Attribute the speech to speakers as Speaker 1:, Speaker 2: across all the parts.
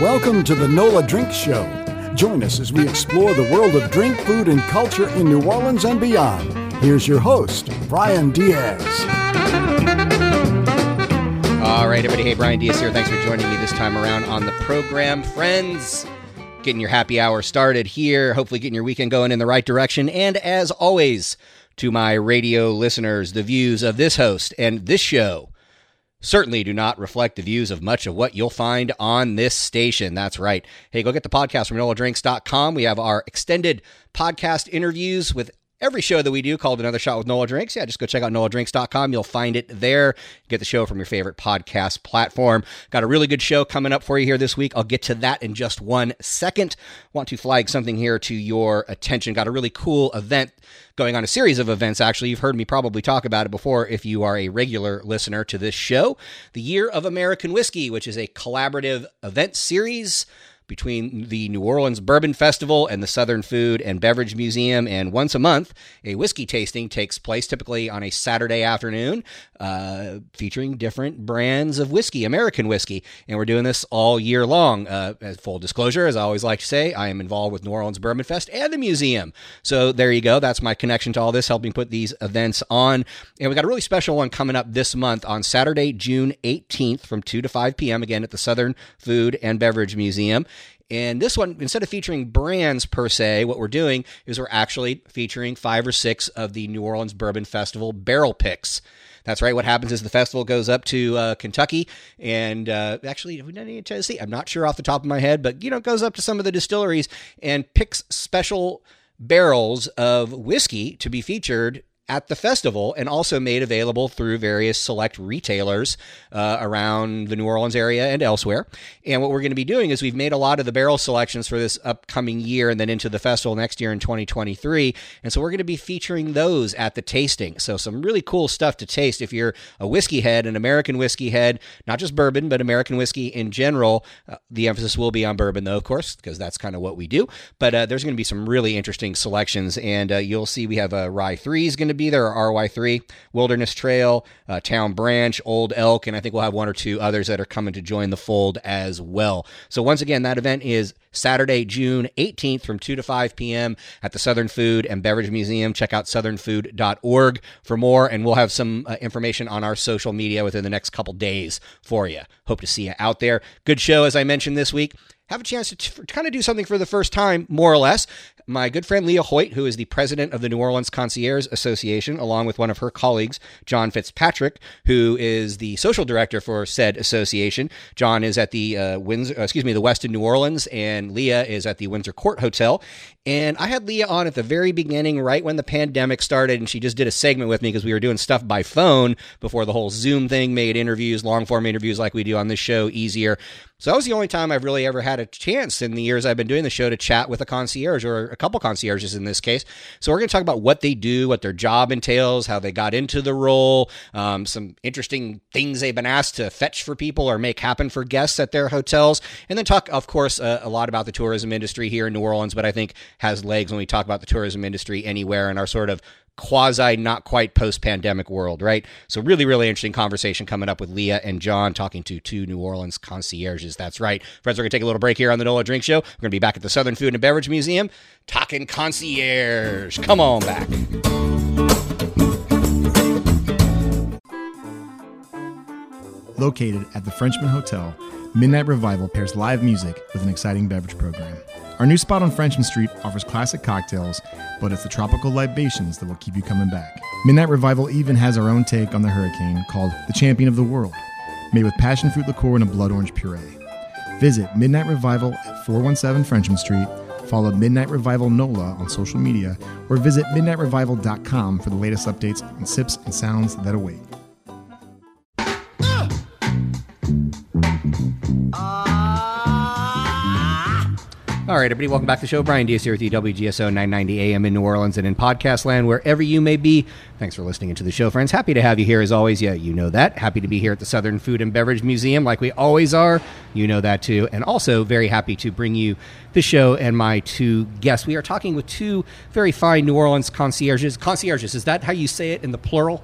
Speaker 1: Welcome to the NOLA Drink Show. Join us as we explore the world of drink, food, and culture in New Orleans and beyond. Here's your host, Brian Diaz.
Speaker 2: All right, everybody. Hey, Brian Diaz here. Thanks for joining me this time around on the program. Friends, getting your happy hour started here. Hopefully getting your weekend going in the right direction. And as always, to my radio listeners, the views of this host and this show certainly do not reflect the views of much of what you'll find on this station. That's right. Hey, go get the podcast from NOLADrinks.com. We have our extended podcast interviews with every show that we do called Another Shot with NOLA Drinks. Yeah, just go check out NOLADrinks.com. You'll find it there. Get the show from your favorite podcast platform. Got a really good show coming up for you here this week. I'll get to that in just 1 second. Want to flag something here to your attention. Got a really cool event going on, a series of events, actually. You've heard me probably talk about it before if you are a regular listener to this show. The Year of American Whiskey, which is a collaborative event series between the New Orleans Bourbon Festival and the Southern Food and Beverage Museum. And once a month, a whiskey tasting takes place, typically on a Saturday afternoon, featuring different brands of whiskey, American whiskey. And we're doing this all year long. As full disclosure, as I always like to say, I am involved with New Orleans Bourbon Fest and the museum. So there you go. That's my connection to all this, helping put these events on. And we got a really special one coming up this month on Saturday, June 18th from 2 to 5 p.m., again at the Southern Food and Beverage Museum. And this one, instead of featuring brands per se, what we're doing is we're actually featuring 5 or 6 of the New Orleans Bourbon Festival barrel picks. That's right. What happens is the festival goes up to Kentucky and actually Tennessee. I'm not sure off the top of my head, but it goes up to some of the distilleries and picks special barrels of whiskey to be featured at the festival and also made available through various select retailers around the New Orleans area and elsewhere. And what we're going to be doing is we've made a lot of the barrel selections for this upcoming year and then into the festival next year in 2023. And so we're going to be featuring those at the tasting. So some really cool stuff to taste if you're a whiskey head, an American whiskey head, not just bourbon, but American whiskey in general. The emphasis will be on bourbon, though, of course, because that's kind of what we do. But there's going to be some really interesting selections. And you'll see we have a Rye 3 is going to be there, RY3, Wilderness Trail, Town Branch, Old Elk, and I think we'll have 1 or 2 others that are coming to join the fold as well. So once again, that event is Saturday, June 18th from 2 to 5 p.m. at the Southern Food and Beverage Museum. Check out southernfood.org for more, and we'll have some information on our social media within the next couple days for you. Hope to see you out there. Good show, as I mentioned this week. Have a chance to kind of do something for the first time, more or less. My good friend Leah Hoyt, who is the president of the New Orleans Concierge Association, along with one of her colleagues, John Fitzpatrick, who is the social director for said association. John is at the the Westin New Orleans, and Leah is at the Windsor Court Hotel. And I had Leah on at the very beginning, right when the pandemic started, and she just did a segment with me because we were doing stuff by phone before the whole Zoom thing made interviews, long-form interviews like we do on this show, easier. So that was the only time I've really ever had a chance in the years I've been doing the show to chat with a concierge, or a couple concierges in this case. So we're going to talk about what they do, what their job entails, how they got into the role, some interesting things they've been asked to fetch for people or make happen for guests at their hotels, and then talk, of course, a lot about the tourism industry here in New Orleans, but I think has legs when we talk about the tourism industry anywhere in our sort of quasi not quite post-pandemic world, right? So really, really interesting conversation coming up with Leah and John talking to 2 New Orleans concierges. That's right. Friends, we're going to take a little break here on the NOLA Drink Show. We're going to be back at the Southern Food and Beverage Museum talking concierge. Come on back.
Speaker 3: Located at the Frenchman Hotel, Midnight Revival pairs live music with an exciting beverage program. Our new spot on Frenchman Street offers classic cocktails, but it's the tropical libations that will keep you coming back. Midnight Revival even has our own take on the hurricane called the Champion of the World, made with passion fruit liqueur and a blood orange puree. Visit Midnight Revival at 417 Frenchman Street, follow Midnight Revival NOLA on social media, or visit midnightrevival.com for the latest updates on sips and sounds that await.
Speaker 2: All right, everybody, welcome back to the show. Brian Diaz here with you, WGSO 990 AM in New Orleans and in podcast land, wherever you may be. Thanks for listening into the show, friends. Happy to have you here as always. Yeah, you know that. Happy to be here at the Southern Food and Beverage Museum like we always are. You know that too. And also very happy to bring you the show and my 2 guests. We are talking with 2 very fine New Orleans concierges. Concierges, is that how you say it in the plural?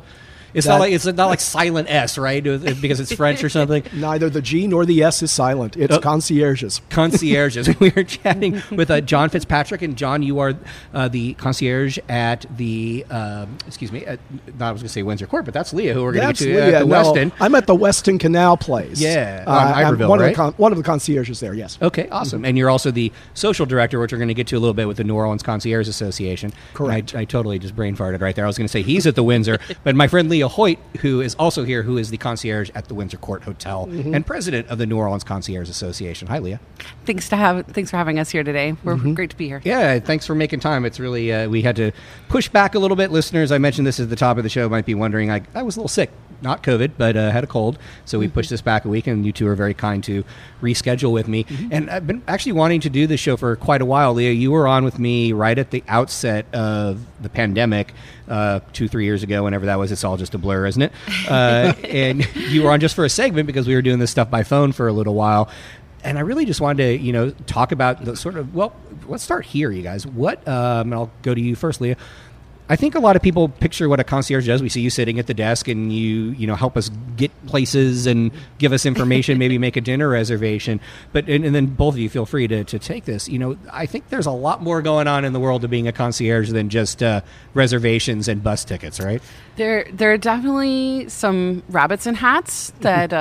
Speaker 2: It's not like silent S, right? Because it's French or something.
Speaker 4: Neither the G nor the S is silent. It's concierges.
Speaker 2: Concierges. We were chatting with John Fitzpatrick, and John, you are the concierge at the I was going to say Windsor Court, but that's Leah, who we're going to get to at the Westin.
Speaker 4: I'm at the Westin Canal Place.
Speaker 2: Yeah, on Iberville, right?
Speaker 4: One of the concierges there, yes.
Speaker 2: Okay, awesome. Mm-hmm. And you're also the social director, which we're going to get to a little bit with the New Orleans Concierge Association.
Speaker 4: Correct.
Speaker 2: I totally just brain farted right there. I was going to say he's at the Windsor, but my friend Leah Hoyt, who is also here, who is the concierge at the Windsor Court Hotel and president of the New Orleans Concierge Association. Hi, Leah.
Speaker 5: Thanks for having us here today. We're great to be here.
Speaker 2: Yeah, thanks for making time. It's really we had to push back a little bit. Listeners, I mentioned this at the top of the show, might be wondering, I was a little sick. Not COVID, but had a cold. So we pushed this back a week, and you two are very kind to reschedule with me. And I've been actually wanting to do this show for quite a while. Leah, you were on with me right at the outset of the pandemic 2-3 years ago, whenever that was. It's all just a blur, isn't it? And you were on just for a segment because we were doing this stuff by phone for a little while. And I really just wanted to, talk about the sort of, let's start here, you guys. And I'll go to you first, Leah. I think a lot of people picture what a concierge does. We see you sitting at the desk and you help us get places and give us information, maybe make a dinner reservation. But and then both of you feel free to take this. I think there's a lot more going on in the world of being a concierge than just reservations and bus tickets, right?
Speaker 5: There are definitely some rabbits in hats that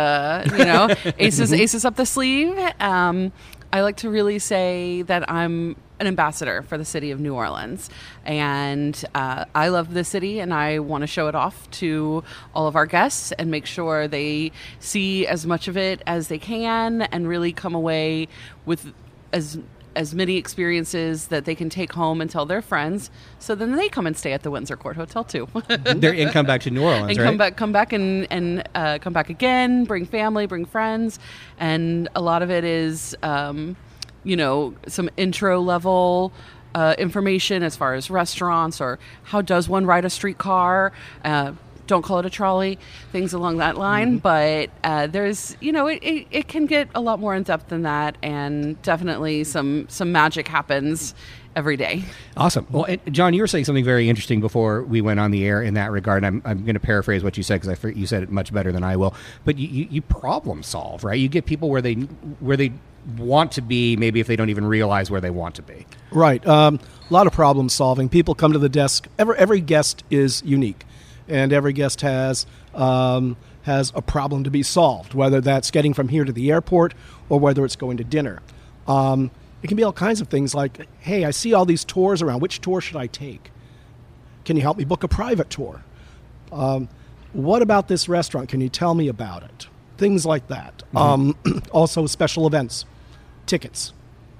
Speaker 5: aces up the sleeve. I like to really say that I'm an ambassador for the city of New Orleans, and I love the city, and I want to show it off to all of our guests and make sure they see as much of it as they can and really come away with as many experiences that they can take home and tell their friends, so then they come and stay at the Windsor Court Hotel too.
Speaker 2: And come back to New Orleans,
Speaker 5: and
Speaker 2: right?
Speaker 5: come back and come back again, bring family, bring friends, and a lot of it is some intro level information as far as restaurants or how does one ride a streetcar. Don't call it a trolley, things along that line. But there's, it can get a lot more in depth than that, and definitely some magic happens every day.
Speaker 2: Awesome. Well, John, you were saying something very interesting before we went on the air in that regard. I'm going to paraphrase what you said because you said it much better than I will. But you problem solve, right? You get people where they want to be, maybe if they don't even realize where they want to be.
Speaker 4: Right. A lot of problem solving. People come to the desk. Every guest is unique. And every guest has a problem to be solved, whether that's getting from here to the airport or whether it's going to dinner. It can be all kinds of things like, hey, I see all these tours around. Which tour should I take? Can you help me book a private tour? What about this restaurant? Can you tell me about it? Things like that. Also, special events, tickets.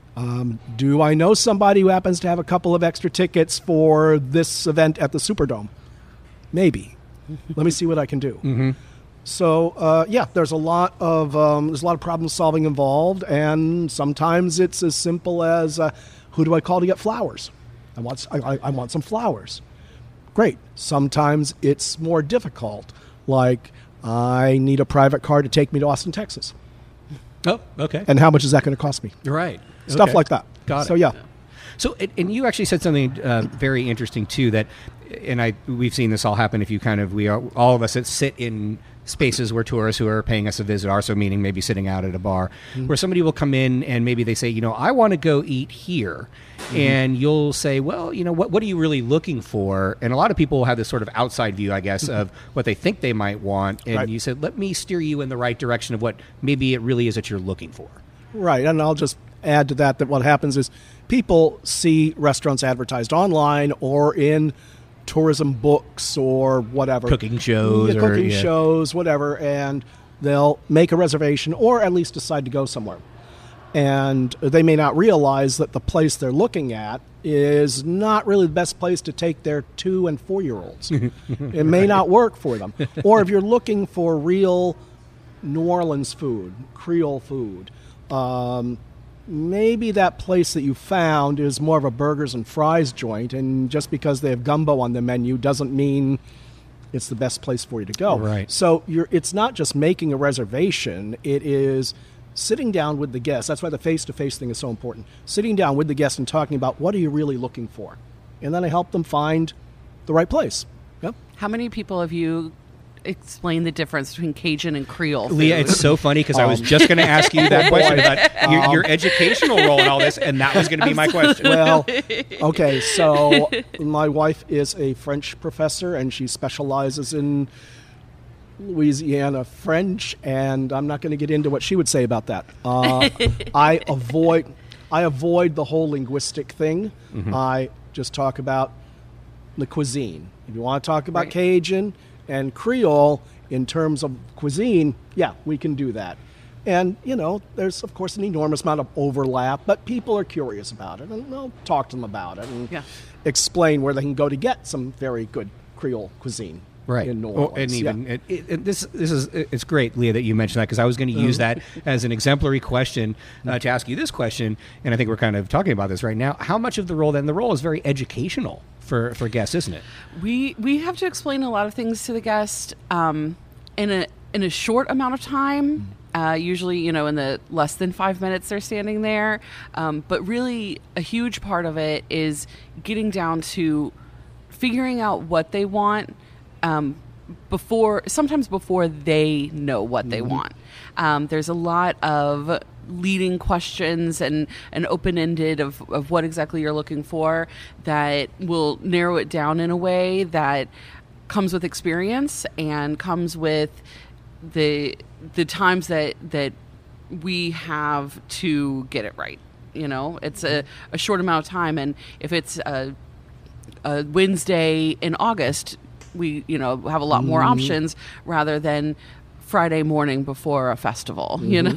Speaker 4: Do I know somebody who happens to have a couple of extra tickets for this event at the Superdome? Maybe. Let me see what I can do. So, there's a lot of problem solving involved, and sometimes it's as simple as who do I call to get flowers? I want some flowers. Great. Sometimes it's more difficult, like I need a private car to take me to Austin, Texas.
Speaker 2: Oh, okay.
Speaker 4: And how much is that going to cost me?
Speaker 2: Right.
Speaker 4: Stuff like that.
Speaker 2: Got it.
Speaker 4: So, yeah.
Speaker 2: So, and you actually said something very interesting too. That, and we've seen this all happen. If you all of us that sit in spaces where tourists who are paying us a visit are, so meaning maybe sitting out at a bar, where somebody will come in and maybe they say, I want to go eat here, and you'll say, well, what are you really looking for? And a lot of people will have this sort of outside view, I guess, of what they think they might want, and you said, let me steer you in the right direction of what maybe it really is that you're looking for.
Speaker 4: Right, and I'll just add to that what happens is people see restaurants advertised online or in tourism books or whatever.
Speaker 2: Cooking shows.
Speaker 4: Shows, whatever, and they'll make a reservation or at least decide to go somewhere. And they may not realize that the place they're looking at is not really the best place to take their 2- and 4-year-olds. It may not work for them. Or if you're looking for real New Orleans food, Creole food, maybe that place that you found is more of a burgers and fries joint, and just because they have gumbo on the menu doesn't mean it's the best place for you to go.
Speaker 2: Right.
Speaker 4: So it's not just making a reservation, it is sitting down with the guest. That's why the face-to-face thing is so important. Sitting down with the guest and talking about what are you really looking for. And then I help them find the right place. Yep.
Speaker 5: How many people have you explain the difference between Cajun and Creole food.
Speaker 6: Leah, it's so funny because I was just going to ask you that question about your educational role in all this, and that was going to be my question.
Speaker 4: Well, okay, so my wife is a French professor, and she specializes in Louisiana French, and I'm not going to get into what she would say about that. I avoid the whole linguistic thing.
Speaker 6: Mm-hmm.
Speaker 4: I just talk about the cuisine. If you want to talk about Cajun and Creole in terms of cuisine, yeah, we can do that. And, there's, of course, an enormous amount of overlap, but people are curious about it, and I'll talk to them about it and explain where they can go to get some very good Creole cuisine.
Speaker 6: Right.
Speaker 4: In New Orleans.
Speaker 6: And even it's great, Leah, that you mentioned that, because I was going to use that as an exemplary question to ask you this question, and I think we're kind of talking about this right now. How much of the role is very educational for guests, isn't it?
Speaker 5: We have to explain a lot of things to the guest in a short amount of time. Usually, in the less than 5 minutes they're standing there. But really, a huge part of it is getting down to figuring out what they want before they know what they want. There's a lot of leading questions and open-ended of what exactly you're looking for that will narrow it down in a way that comes with experience and comes with the times that we have to get it right. It's a short amount of time, and if it's a Wednesday in August, we have a lot more options rather than Friday morning before a festival.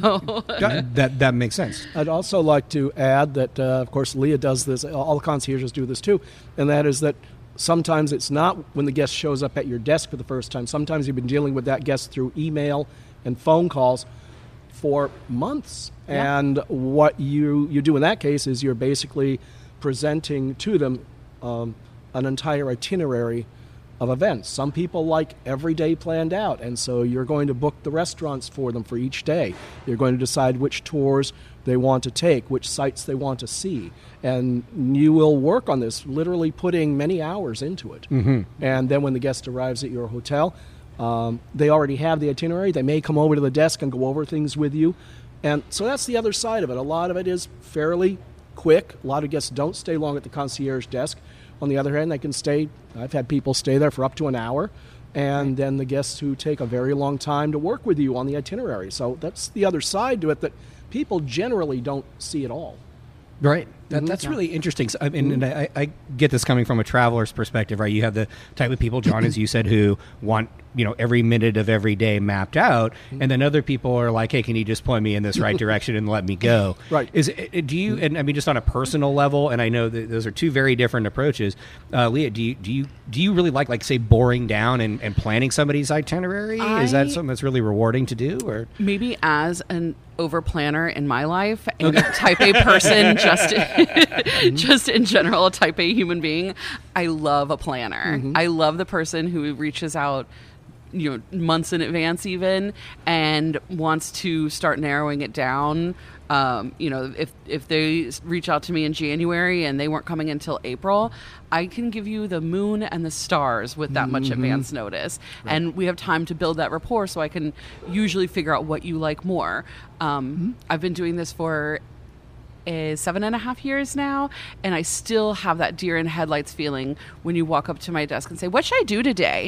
Speaker 6: That makes sense.
Speaker 4: I'd also like to add that, of course, Leah does this. All the concierges do this too, and that is that sometimes it's not when the guest shows up at your desk for the first time. Sometimes you've been dealing with that guest through email and phone calls for months. Yeah. And what you do in that case is you're basically presenting to them an entire itinerary of events. Some people like every day planned out, and so you're going to book the restaurants for them for each day. You're going to decide which tours they want to take, which sites they want to see, and you will work on this, literally putting many hours into it. Mm-hmm. And then when the guest arrives at your hotel, they already have the itinerary. They may come over to the desk and go over things with you, and so that's the other side of it. A lot of it is fairly quick. A lot of guests don't stay long at the concierge desk. On the other hand, they can stay, I've had people stay there for up to an hour, and then the guests who take a very long time to work with you on the itinerary. So that's the other side to it that people generally don't see at all.
Speaker 6: Right. That's really interesting. So, I get this coming from a traveler's perspective, right? You have the type of people, John, as you said, who want every minute of every day mapped out, and then other people are like, hey, can you just point me in this right direction and let me go?
Speaker 4: Right.
Speaker 6: Do you, and I mean, just on a personal level, and I know that those are two very different approaches. Leah, do you really like say boring down and planning somebody's itinerary? Is that something that's really rewarding to do, or
Speaker 5: maybe as an over planner in my life and a type A person, just in general, a type A human being, I love a planner. Mm-hmm. I love the person who reaches out months in advance even, and wants to start narrowing it down. If they reach out to me in January and they weren't coming until April, I can give you the moon and the stars with that much advance notice. Right. And we have time to build that rapport, so I can usually figure out what you like more. I've been doing this for 7.5 years now, and I still have that deer in headlights feeling when you walk up to my desk and say, what should I do today?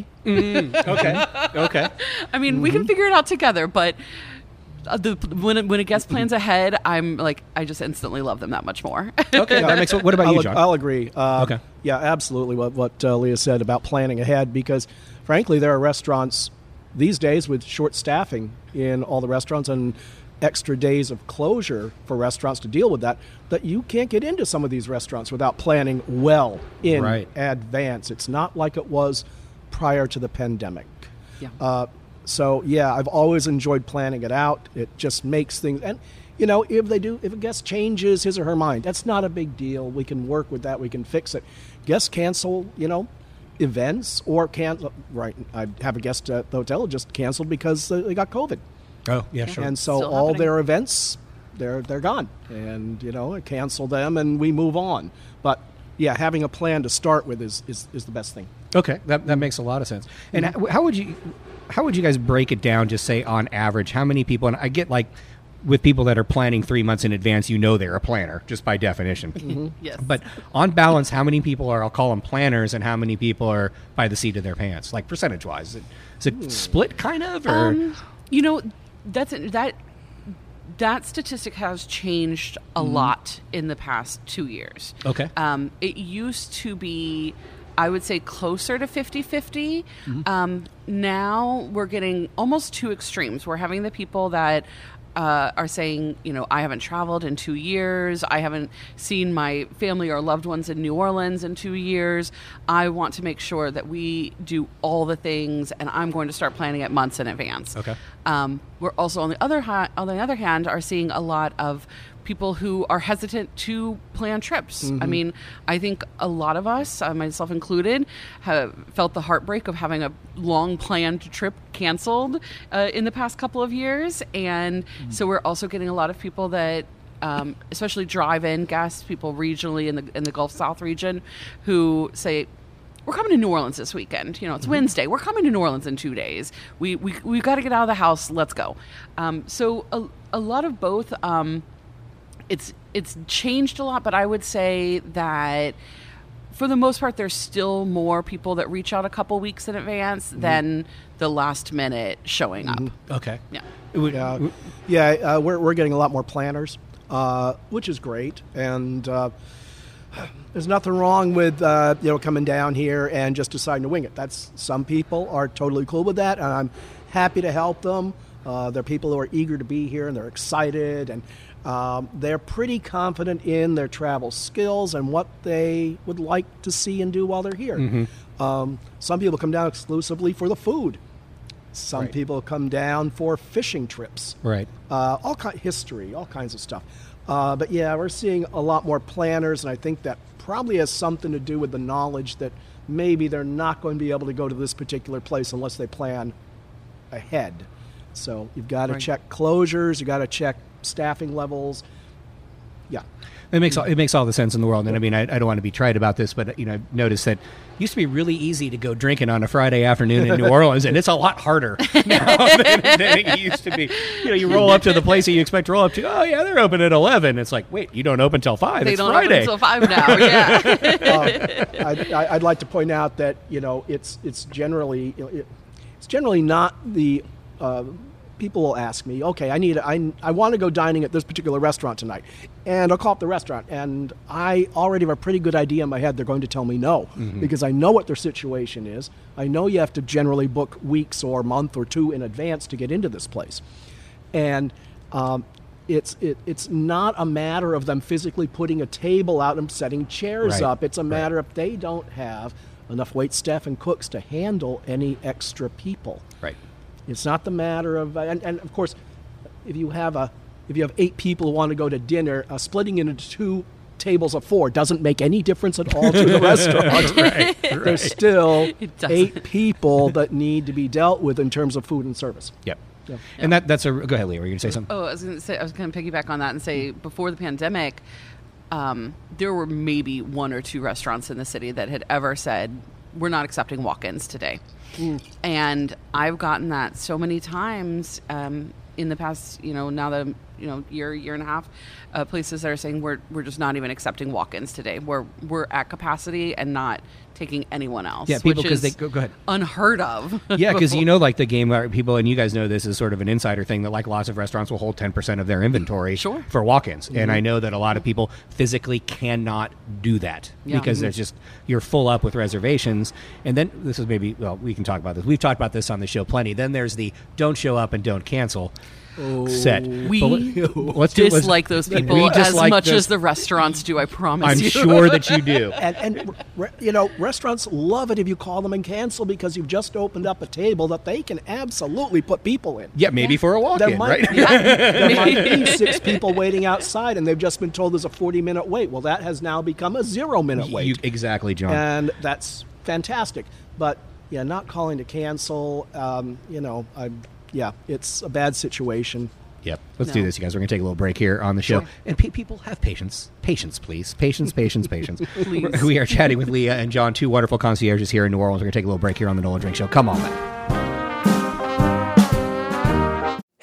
Speaker 6: Okay.
Speaker 5: I mean, we can figure it out together, but when a guest plans ahead, I'm like, I just instantly love them that much more.
Speaker 6: Okay, that makes. What about you, John?
Speaker 4: I'll agree.
Speaker 6: Okay.
Speaker 4: Yeah, absolutely what Leah said about planning ahead, because frankly, there are restaurants these days with short staffing in all the restaurants and extra days of closure for restaurants to deal with that you can't get into some of these restaurants without planning well in advance. It's not like it was prior to the pandemic. Yeah. So, I've always enjoyed planning it out. It just makes things, and if a guest changes his or her mind, that's not a big deal. We can work with that. We can fix it. Guests cancel, events or cancel. Right. I have a guest at the hotel who just canceled because they got COVID.
Speaker 6: Oh, yeah, sure.
Speaker 4: And so all their events, they're gone, and cancel them, and we move on. But having a plan to start with is the best thing.
Speaker 6: Okay, that makes a lot of sense. And how would you? how would you guys break it down? Just say on average, how many people? And I get like with people that are planning 3 months in advance, they're a planner just by definition.
Speaker 5: Yes.
Speaker 6: But on balance, how many people are, I'll call them planners, and how many people are by the seat of their pants, like percentage wise? Is it split kind of? Or?
Speaker 5: That statistic has changed a lot in the past 2 years.
Speaker 6: Okay.
Speaker 5: It used to be, I would say, closer to 50-50. Now we're getting almost two extremes. We're having the people that are saying, I haven't traveled in 2 years. I haven't seen my family or loved ones in New Orleans in 2 years. I want to make sure that we do all the things, and I'm going to start planning it months in advance.
Speaker 6: Okay.
Speaker 5: We're also, on the other hand, are seeing a lot of people who are hesitant to plan trips. I mean, I think a lot of us, myself included, have felt the heartbreak of having a long planned trip canceled in the past couple of years. And so we're also getting a lot of people that, especially drive-in guests, people regionally in the Gulf South region, who say, we're coming to New Orleans this weekend. It's Wednesday. We're coming to New Orleans in 2 days. We've got to get out of the house. Let's go. So a lot of both. It's changed a lot, but I would say that for the most part, there's still more people that reach out a couple weeks in advance than the last minute showing up.
Speaker 6: Okay.
Speaker 5: Yeah.
Speaker 4: We're getting a lot more planners, which is great, and there's nothing wrong with coming down here and just deciding to wing it. Some people are totally cool with that, and I'm happy to help them. They're people who are eager to be here, and they're excited, and they're pretty confident in their travel skills and what they would like to see and do while they're here. Some people come down exclusively for the food. Some people come down for fishing trips.
Speaker 6: Right.
Speaker 4: History, all kinds of stuff. But yeah, we're seeing a lot more planners, and I think that probably has something to do with the knowledge that maybe they're not going to be able to go to this particular place unless they plan ahead. So you've got to check closures, you've got to check staffing levels. Yeah.
Speaker 6: It makes all the sense in the world. And I mean, I don't want to be trite about this, but I've noticed that it used to be really easy to go drinking on a Friday afternoon in New Orleans, and it's a lot harder now than it used to be. You roll up to the place that you expect to roll up to. Oh yeah, they're open at 11. It's like, wait, you don't open till 5.
Speaker 5: They
Speaker 6: it's
Speaker 5: don't
Speaker 6: Friday.
Speaker 5: open until 5 now. Yeah.
Speaker 4: I'd like to point out that it's generally not the people will ask me, okay, I want to go dining at this particular restaurant tonight, and I'll call up the restaurant, and I already have a pretty good idea in my head they're going to tell me no, because I know what their situation is. I know you have to generally book weeks or a month or two in advance to get into this place, and it's not a matter of them physically putting a table out and setting chairs up. It's a matter of they don't have enough wait staff and cooks to handle any extra people.
Speaker 6: Right.
Speaker 4: It's not the matter of, and of course, if you have 8 people who want to go to dinner, splitting it into 2 tables of 4 doesn't make any difference at all to the restaurant.
Speaker 6: Right.
Speaker 4: There's still 8 people that need to be dealt with in terms of food and service.
Speaker 6: Yep. Yeah. And that's go ahead, Leah. Were you going to say something?
Speaker 5: I was going to piggyback on that and say, before the pandemic, there were maybe 1 or 2 restaurants in the city that had ever said, we're not accepting walk-ins today. And I've gotten that so many times in the past, now that year and a half, places that are saying we're just not even accepting walk-ins today. We're at capacity and not taking anyone else.
Speaker 6: Yeah, people,
Speaker 5: because
Speaker 6: they go ahead.
Speaker 5: Unheard of.
Speaker 6: Yeah, because like the game where people, and you guys know this is sort of an insider thing, that like lots of restaurants will hold 10% of their inventory for walk-ins. And I know that a lot of people physically cannot do that because there's just, you're full up with reservations. And then this is maybe, we can talk about this. We've talked about this on the show plenty. Then there's the don't show up and don't cancel set.
Speaker 5: We dislike those people as much as the restaurants do, I promise
Speaker 6: I'm
Speaker 5: you.
Speaker 6: sure that you do.
Speaker 4: And restaurants love it if you call them and cancel, because you've just opened up a table that they can absolutely put people in.
Speaker 6: Yeah, maybe for a walk-in, right?
Speaker 4: There might be 6 people waiting outside, and they've just been told there's a 40-minute wait. Well, that has now become a 0-minute wait.
Speaker 6: Exactly, John.
Speaker 4: And that's fantastic. But, not calling to cancel, it's a bad situation.
Speaker 6: Yep. Let's do this, you guys. We're going to take a little break here on the show.
Speaker 5: Sure.
Speaker 6: And people, have patience. Patience, please. Patience.
Speaker 5: Please.
Speaker 6: We are chatting with Leah and John, 2 wonderful concierges here in New Orleans. We're going to take a little break here on the Nolan Drink Show. Come on, man.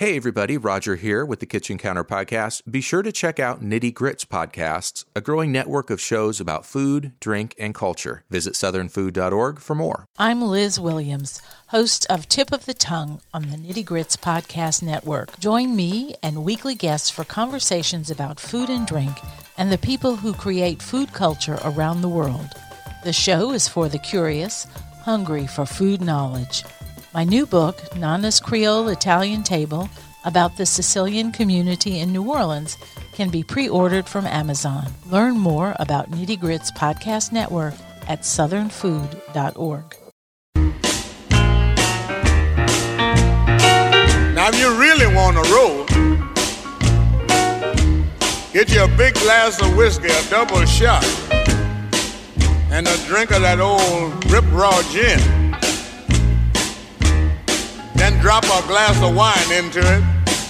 Speaker 7: Hey everybody, Roger here with the Kitchen Counter Podcast. Be sure to check out Nitty Grits Podcasts, a growing network of shows about food, drink, and culture. Visit southernfood.org for more.
Speaker 8: I'm Liz Williams, host of Tip of the Tongue on the Nitty Grits Podcast Network. Join me and weekly guests for conversations about food and drink and the people who create food culture around the world. The show is for the curious, hungry for food knowledge. My new book, Nana's Creole Italian Table, about the Sicilian community in New Orleans, can be pre-ordered from Amazon. Learn more about Nitty Grits Podcast Network at southernfood.org.
Speaker 9: Now, if you really want to roll, get you a big glass of whiskey, a double shot, and a drink of that old Rip Raw gin. Then drop a glass of wine into it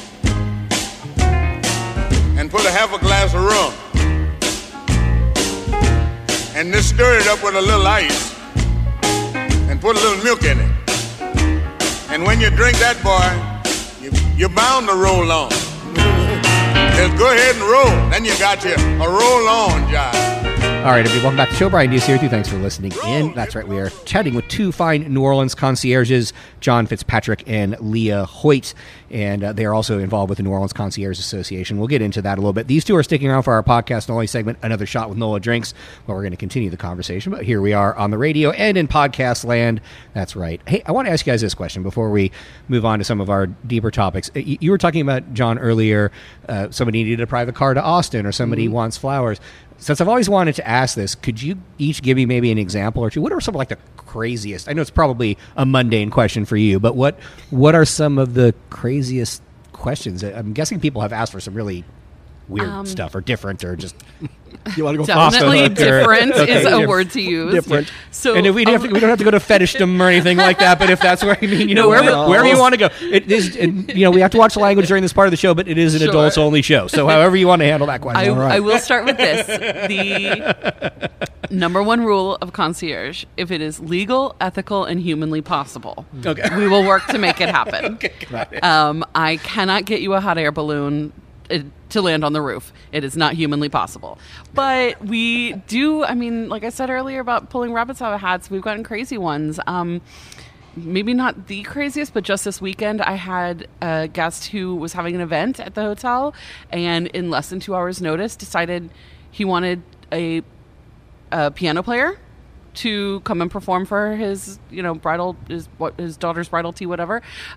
Speaker 9: and put a half a glass of rum. And just stir it up with a little ice and put a little milk in it. And when you drink that, boy, you're bound to roll on. Just go ahead and roll. Then you got you a roll-on job.
Speaker 6: All right, everybody, welcome back to the show. Brian Diaz here with you. Thanks for listening in. That's right, we are chatting with two fine New Orleans concierges, John Fitzpatrick and Leah Hoyt, and they are also involved with the New Orleans Concierge Association. We'll get into that a little bit. These two are sticking around for our podcast-only segment, Another Shot with NOLA Drinks, where we're going to continue the conversation. But here we are on the radio and in podcast land. That's right. Hey, I want to ask you guys this question before we move on to some of our deeper topics. You were talking about, John, earlier, somebody needed a private car to Austin or somebody wants flowers. Since I've always wanted to ask this, could you each give me maybe an example or two? What are some of like the craziest? I know it's probably a mundane question for you, but what are some of the craziest questions? I'm guessing people have asked for some really weird stuff or different or just...
Speaker 4: You want to go
Speaker 5: definitely different is a word to use.
Speaker 4: Different.
Speaker 5: So,
Speaker 6: and if we don't have to go to fetishdom or anything like that, but if that's where wherever you want to go, it is. And, we have to watch the language during this part of the show, but it is an adults only show. So however you want to handle that question.
Speaker 5: I will start with this: the number one rule of concierge: if it is legal, ethical, and humanly possible, we will work to make it happen.
Speaker 6: Got it.
Speaker 5: I cannot get you a hot air balloon to land on the roof. It is not humanly possible. But we do, like I said earlier about pulling rabbits out of hats, we've gotten crazy ones. Maybe not the craziest, but just this weekend I had a guest who was having an event at the hotel and in less than 2 hours notice decided he wanted a piano player to come and perform for his, his daughter's bridal tea, whatever.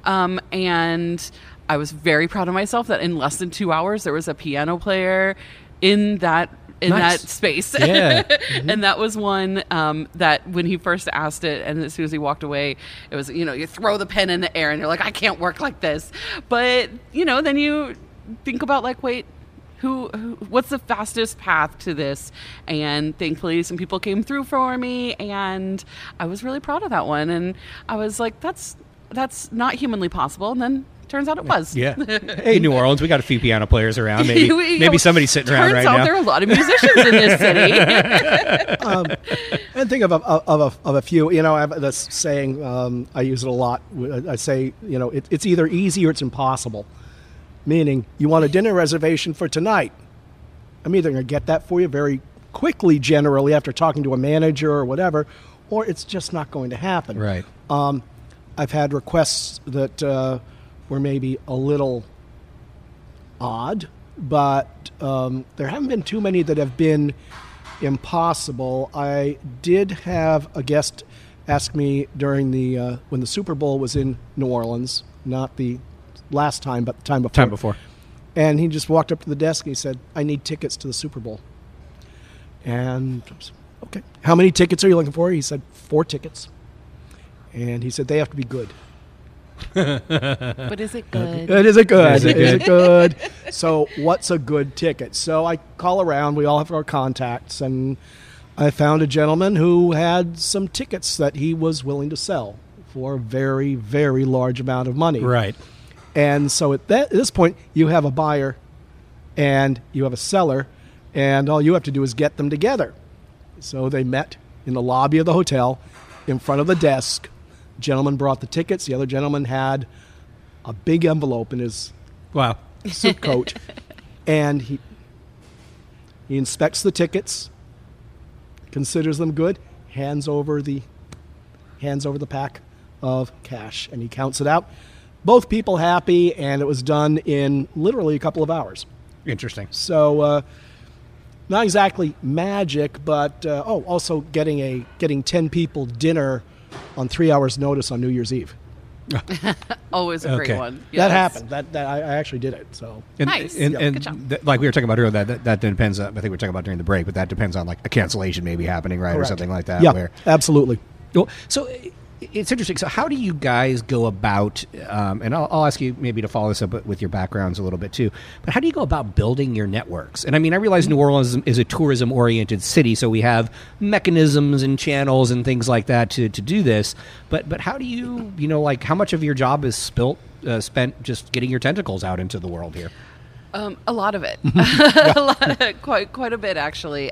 Speaker 5: And I was very proud of myself that in less than 2 hours there was a piano player in that space.
Speaker 6: Yeah.
Speaker 5: And that was one that when he first asked it, and as soon as he walked away, it was, you throw the pen in the air and you're like, I can't work like this. But, then you think about like, wait, what's the fastest path to this? And thankfully some people came through for me and I was really proud of that one. And I was like, that's not humanly possible. And then turns out it was.
Speaker 6: Yeah. Hey, New Orleans, we got a few piano players around. Maybe somebody's sitting around right now.
Speaker 5: Turns out there are a lot of musicians in this city.
Speaker 4: And think of a few. I have this saying. I use it a lot. I say, it's either easy or it's impossible. Meaning, you want a dinner reservation for tonight. I'm either going to get that for you very quickly, generally, after talking to a manager or whatever, or it's just not going to happen.
Speaker 6: Right.
Speaker 4: I've had requests that were maybe a little odd, but there haven't been too many that have been impossible. I did have a guest ask me during when the Super Bowl was in New Orleans, not the last time, but the time before.
Speaker 6: Time before.
Speaker 4: And he just walked up to the desk and he said, I need tickets to the Super Bowl. And I said, okay. How many tickets are you looking for? He said, 4 tickets. And he said, they have to be good.
Speaker 5: But is it good?
Speaker 4: Is it good? Is it good? So what's a good ticket? So I call around. We all have our contacts. And I found a gentleman who had some tickets that he was willing to sell for a very, very large amount of money.
Speaker 6: Right.
Speaker 4: And so at this point, you have a buyer and you have a seller, and all you have to do is get them together. So they met in the lobby of the hotel in front of the desk. The gentleman brought the tickets. The other gentleman had a big envelope in his
Speaker 6: Wow.
Speaker 4: suit coat, and he inspects the tickets, considers them good, hands over the pack of cash, and he counts it out. Both people happy, and it was done in literally a couple of hours.
Speaker 6: Interesting.
Speaker 4: So, not exactly magic, but also getting 10 people dinner on 3 hours' notice on New Year's Eve.
Speaker 5: Always a great one. Yes.
Speaker 4: That happened. That I actually did it. So
Speaker 5: Nice.
Speaker 6: And
Speaker 5: Good job.
Speaker 6: like we were talking about earlier, that depends. I think we were talking about during the break, but that depends on like a cancellation maybe happening, right,
Speaker 4: Correct.
Speaker 6: or something like that.
Speaker 4: Yeah,
Speaker 6: Where,
Speaker 4: absolutely.
Speaker 6: well, so it's interesting. So how do you guys go about? And I'll ask you maybe to follow this up with your backgrounds a little bit too. But how do you go about building your networks? And I mean, I realize New Orleans is a tourism-oriented city, so we have mechanisms and channels and things like that to do this. But how do you like how much of your job is spent just getting your tentacles out into the world here?
Speaker 5: A lot of it. Quite a bit, actually.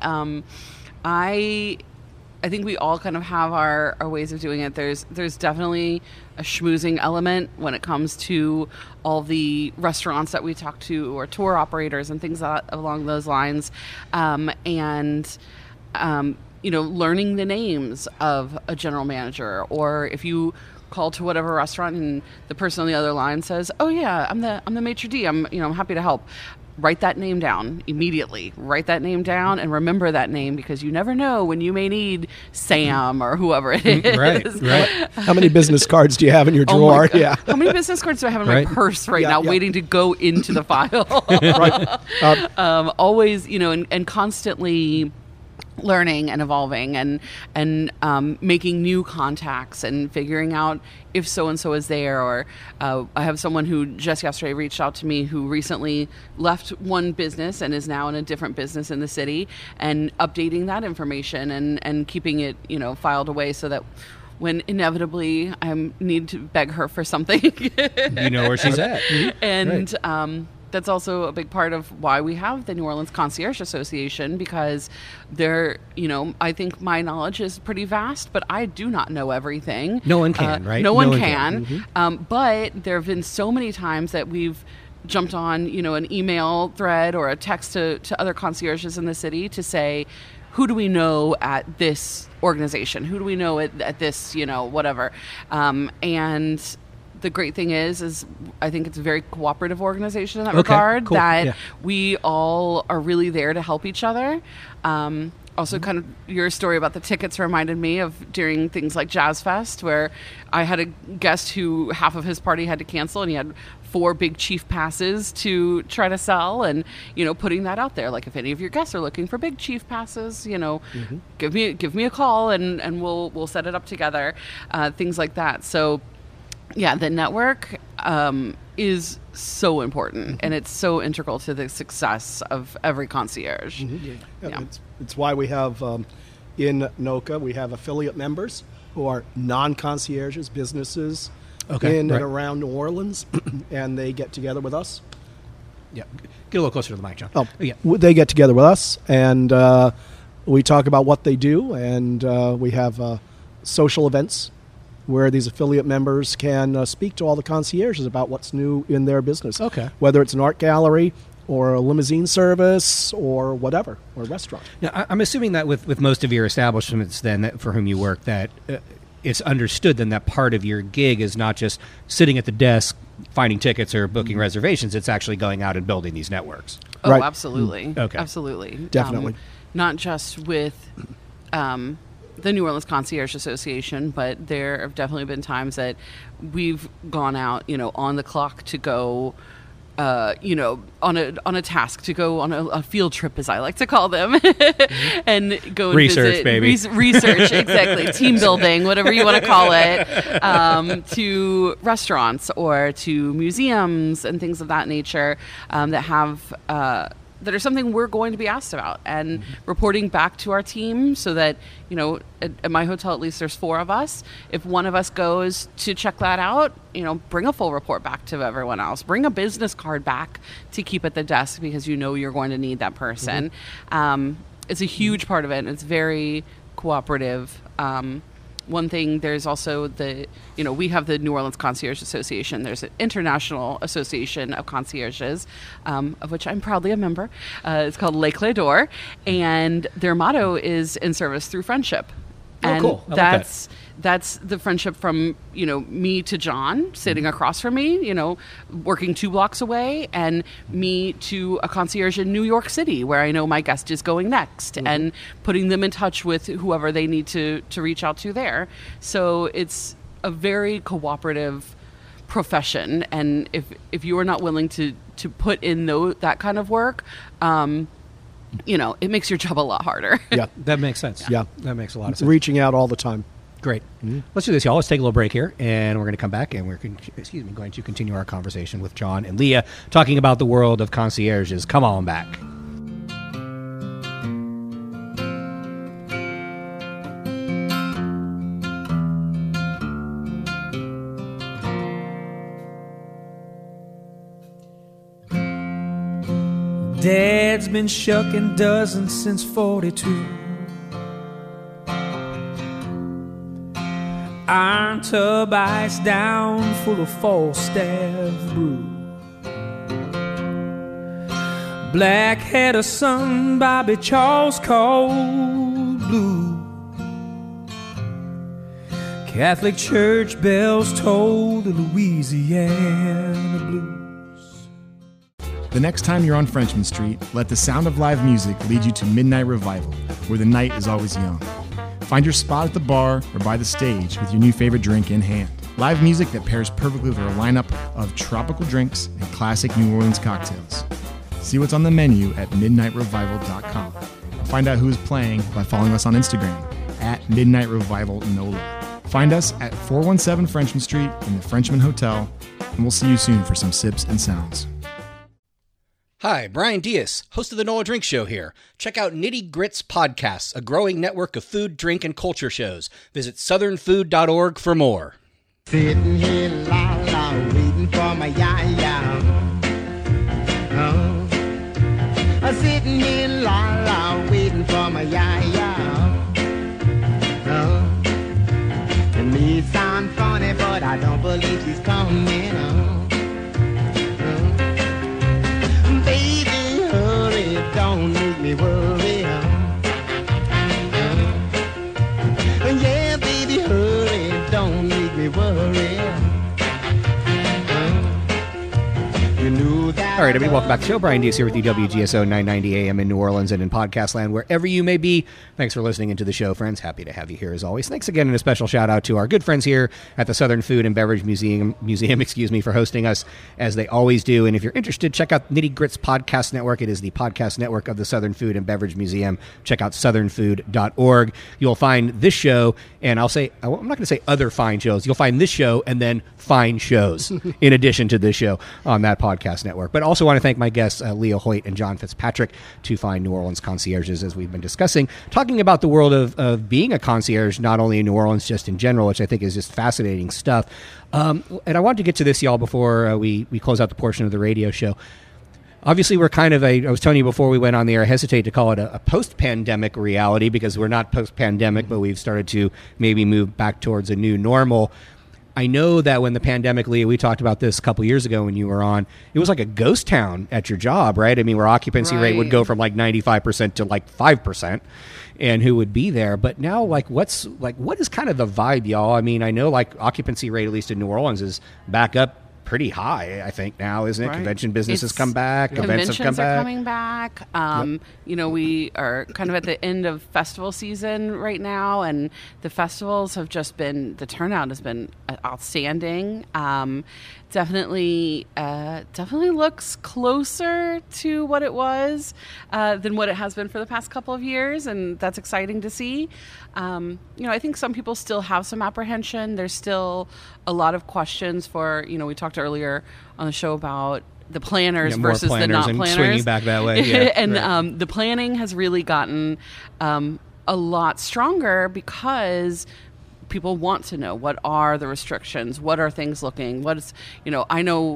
Speaker 5: I think we all kind of have our ways of doing it. There's definitely a schmoozing element when it comes to all the restaurants that we talk to or tour operators and things along those lines. Learning the names of a general manager, or if you call to whatever restaurant and the person on the other line says, "Oh yeah, I'm the maitre d'. I'm happy to help." Write that name down immediately. Write that name down and remember that name, because you never know when you may need Sam or whoever it is.
Speaker 6: Right.
Speaker 4: How many business cards do you have in your
Speaker 5: Oh my
Speaker 4: drawer?
Speaker 5: God.
Speaker 4: Yeah.
Speaker 5: How many business cards do I have in my purse right now, waiting to go into the file?
Speaker 4: Right.
Speaker 5: Always, and constantly learning and evolving and making new contacts and figuring out if so-and-so is there. Or I have someone who just yesterday reached out to me who recently left one business and is now in a different business in the city, and updating that information and keeping it, filed away so that when inevitably I need to beg her for something,
Speaker 6: You know where she's at.
Speaker 5: and that's also a big part of why we have the New Orleans Concierge Association, because I think my knowledge is pretty vast, but I do not know everything.
Speaker 6: No one can, right?
Speaker 5: No one can. But there have been so many times that we've jumped on, an email thread or a text to other concierges in the city to say, who do we know at this organization? Who do we know at this, whatever? And the great thing is I think it's a very cooperative organization in that regard,
Speaker 6: cool.
Speaker 5: that we all are really there to help each other. Also, kind of your story about the tickets reminded me of during things like Jazz Fest, where I had a guest who half of his party had to cancel, and he had 4 big chief passes to try to sell, and putting that out there, like, if any of your guests are looking for big chief passes, give me a call and we'll set it up together, things like that. So yeah, the network is so important, and it's so integral to the success of every concierge.
Speaker 4: Yeah. It's why we have in NOCA, we have affiliate members who are non-concierges, businesses and around New Orleans, and they get together with us.
Speaker 6: Yeah, get a little closer to the mic, John.
Speaker 4: Oh,
Speaker 6: yeah.
Speaker 4: They get together with us, and we talk about what they do, and we have social events where these affiliate members can speak to all the concierges about what's new in their business.
Speaker 6: Okay.
Speaker 4: Whether it's an art gallery or a limousine service or whatever, or a restaurant.
Speaker 6: Now, I'm assuming that with most of your establishments then for whom you work, that it's understood then that part of your gig is not just sitting at the desk finding tickets or booking reservations, it's actually going out and building these networks.
Speaker 5: Oh,
Speaker 4: Right.
Speaker 5: absolutely.
Speaker 6: Okay.
Speaker 5: Absolutely.
Speaker 4: Definitely.
Speaker 5: Not just with the New Orleans Concierge Association, but there have definitely been times that we've gone out, on the clock to go, on a task, to go on a field trip, as I like to call them, and go and
Speaker 6: Research,
Speaker 5: visit.
Speaker 6: baby.
Speaker 5: Research, exactly. Team building, whatever you want to call it, to restaurants or to museums and things of that nature, that have that are something we're going to be asked about, and reporting back to our team, so that, at my hotel, at least there's 4 of us. If one of us goes to check that out, bring a full report back to everyone else. Bring a business card back to keep at the desk, because you're going to need that person. It's a huge part of it, and it's very cooperative. one thing, there's also we have the New Orleans Concierge Association. There's an international association of concierges, of which I'm proudly a member. It's called Les Clés d'Or, and their motto is "In service through friendship." And
Speaker 6: cool. I like that.
Speaker 5: That's the friendship from, me to John sitting across from me, working 2 blocks away, and me to a concierge in New York City where I know my guest is going next, and putting them in touch with whoever they need to reach out to there. So it's a very cooperative profession. And if you are not willing to put in that kind of work, it makes your job a lot harder.
Speaker 4: Yeah,
Speaker 6: That makes sense.
Speaker 4: Yeah.
Speaker 6: That makes a lot of sense.
Speaker 4: reaching out all the time.
Speaker 6: Great. Let's do this, y'all. Let's take a little break here, and we're going to come back, and we're going to continue our conversation with John and Leah, talking about the world of concierges. Come on back.
Speaker 10: Dad's been shucking dozens since 42. Iron tub ice down full of Falstaff brew. Black-headed son Bobby Charles Cold Blue. Catholic church bells toll the Louisiana blues.
Speaker 3: The next time you're on Frenchman Street, let the sound of live music lead you to Midnight Revival, where the night is always young. Find your spot at the bar or by the stage with your new favorite drink in hand. Live music that pairs perfectly with our lineup of tropical drinks and classic New Orleans cocktails. See what's on the menu at midnightrevival.com. Find out who is playing by following us on Instagram at Midnight Revival NOLA. Find us at 417 Frenchman Street in the Frenchman Hotel, and we'll see you soon for some sips and sounds.
Speaker 2: Hi, Brian Diaz, host of the NOLA Drink Show here. Check out Nitty Grits Podcasts, a growing network of food, drink, and culture shows. Visit southernfood.org for more.
Speaker 11: Sitting here, la la, waiting for my ya-ya. Oh. Sitting here, la la, waiting for my ya-ya. Oh. It may sound funny, but I don't believe she's coming. Oh. Baby, hurry, don't make me worry. Yeah, baby, hurry, don't make me worry. You knew that.
Speaker 6: All right, everybody, welcome back to the show. Brian Diaz here with you, WGSO 990 AM in New Orleans and in podcast land, wherever you may be. Thanks for listening into the show, friends. Happy to have you here as always. Thanks again, and a special shout out to our good friends here at the Southern Food and Beverage Museum, for hosting us as they always do. And if you're interested, check out Nitty Grits Podcast Network. It is the podcast network of the Southern Food and Beverage Museum. Check out southernfood.org. You'll find this show, and I'm not going to say other fine shows. You'll find this show and then fine shows in addition to this show on that podcast network. But also want to thank my guests, Leah Hoyt and John Fitzpatrick, two fine New Orleans concierges, as we've been discussing, talking about the world of being a concierge, not only in New Orleans, just in general, which I think is just fascinating stuff. And I wanted to get to this, y'all, before we close out the portion of the radio show. Obviously, we're kind of I was telling you before we went on the air, I hesitate to call it a post-pandemic reality, because we're not post-pandemic, but we've started to maybe move back towards a new normal. I know that when the pandemic, Leah, we talked about this a couple years ago when you were on, it was like a ghost town at your job, right? I mean, where occupancy rate would go from like 95% to like 5%, and who would be there. But now, what is kind of the vibe, y'all? I mean, I know like occupancy rate, at least in New Orleans, is back up pretty high, I think, now, isn't it? Right. Convention business has come back. Events have come back.
Speaker 5: Coming back. We are kind of at the end of festival season right now, and the festivals have just been, the turnout has been outstanding. Definitely looks closer to what it was than what it has been for the past couple of years, and that's exciting to see. I think some people still have some apprehension. There's still a lot of questions for, we talked earlier on the show about the planners versus the not planners.
Speaker 6: Swinging back that way. Yeah,
Speaker 5: and the planning has really gotten a lot stronger because people want to know, what are the restrictions? What are things looking? I know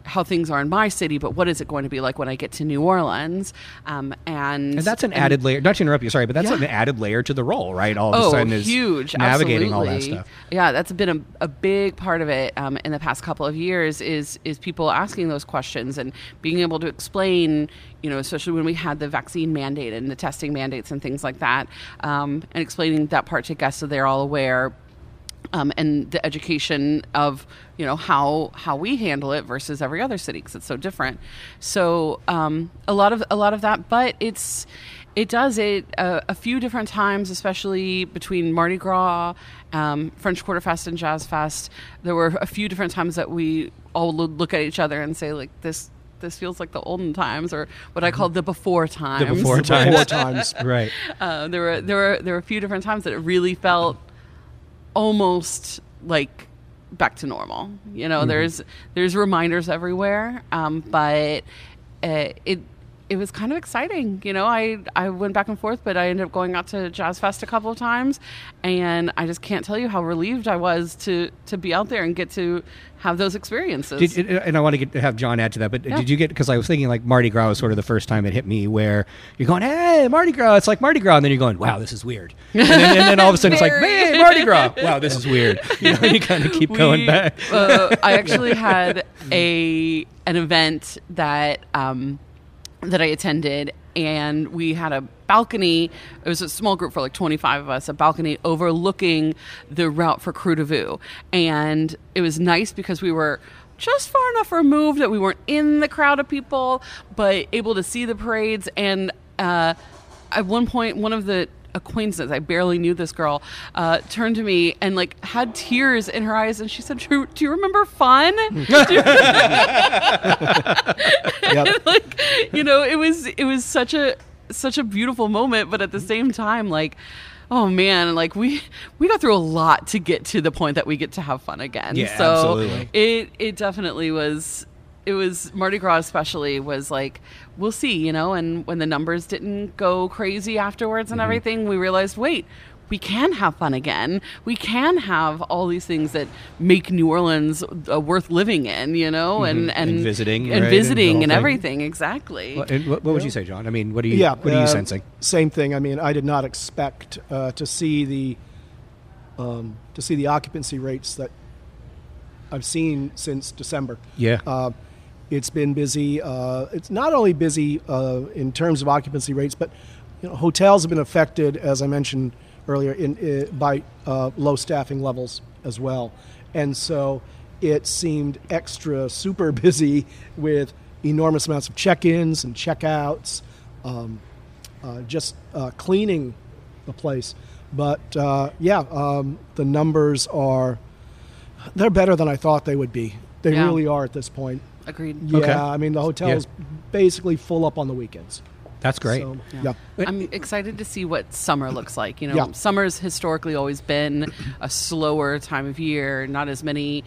Speaker 5: how things are in my city, but what is it going to be like when I get to New Orleans? And
Speaker 6: that's an added layer. Not to interrupt you, sorry, but that's an added layer to the role, right? All of a sudden, is
Speaker 5: huge,
Speaker 6: navigating
Speaker 5: absolutely.
Speaker 6: all that stuff.
Speaker 5: Yeah, that's been a big part of it in the past couple of years. Is people asking those questions and being able to explain, especially when we had the vaccine mandate and the testing mandates and things like that, and explaining that part to guests so they're all aware. And the education of how we handle it versus every other city, because it's so different. So a lot of that, but it does a few different times, especially between Mardi Gras, French Quarter Fest, and Jazz Fest. There were a few different times that we all look at each other and say, like, this feels like the olden times, or what I call the before times.
Speaker 6: The before times, right?
Speaker 5: There were a few different times that it really felt almost like back to normal. There's reminders everywhere, but it was kind of exciting. I went back and forth, but I ended up going out to Jazz Fest a couple of times, and I just can't tell you how relieved I was to be out there and get to have those experiences.
Speaker 6: And I want to have John add to that, but did you get, because I was thinking like Mardi Gras was sort of the first time it hit me where you're going, hey, Mardi Gras, it's like Mardi Gras, and then you're going, wow, this is weird. And then all of a sudden it's like, hey, Mardi Gras, wow, this is weird. You kind of keep going back.
Speaker 5: I actually had an event that I attended, and we had a balcony. It was a small group for like 25 of us, a balcony overlooking the route for Krewe du Vieux. And it was nice because we were just far enough removed that we weren't in the crowd of people, but able to see the parades. And at one point, one of the acquaintances, I barely knew this girl, turned to me and like had tears in her eyes, and she said, do you remember fun?
Speaker 4: Yep.
Speaker 5: Like, it was such a beautiful moment, but at the same time, like, oh man, like we got through a lot to get to the point that we get to have fun again.
Speaker 6: Yeah,
Speaker 5: so
Speaker 6: absolutely.
Speaker 5: It definitely was. It was Mardi Gras especially was like, we'll see, and when the numbers didn't go crazy afterwards and everything, we realized, wait, we can have fun again. We can have all these things that make New Orleans worth living in, and
Speaker 6: visiting,
Speaker 5: and
Speaker 6: right?
Speaker 5: visiting and
Speaker 6: thing.
Speaker 5: everything. Exactly.
Speaker 6: What would you say, John? I mean, what are you sensing?
Speaker 4: Same thing. I mean, I did not expect to see the occupancy rates that I've seen since December.
Speaker 6: Yeah.
Speaker 4: It's been busy. It's not only busy in terms of occupancy rates, but hotels have been affected, as I mentioned earlier, by low staffing levels as well. And so it seemed super busy with enormous amounts of check-ins and check-outs, just cleaning the place. But the numbers they're better than I thought they would be. They really are at this point.
Speaker 5: Agreed.
Speaker 4: Yeah,
Speaker 6: okay.
Speaker 4: I mean, the hotel is basically full up on the weekends.
Speaker 6: That's great.
Speaker 4: So,
Speaker 5: yeah. I'm excited to see what summer looks like.
Speaker 4: Summer's
Speaker 5: historically always been a slower time of year, not as many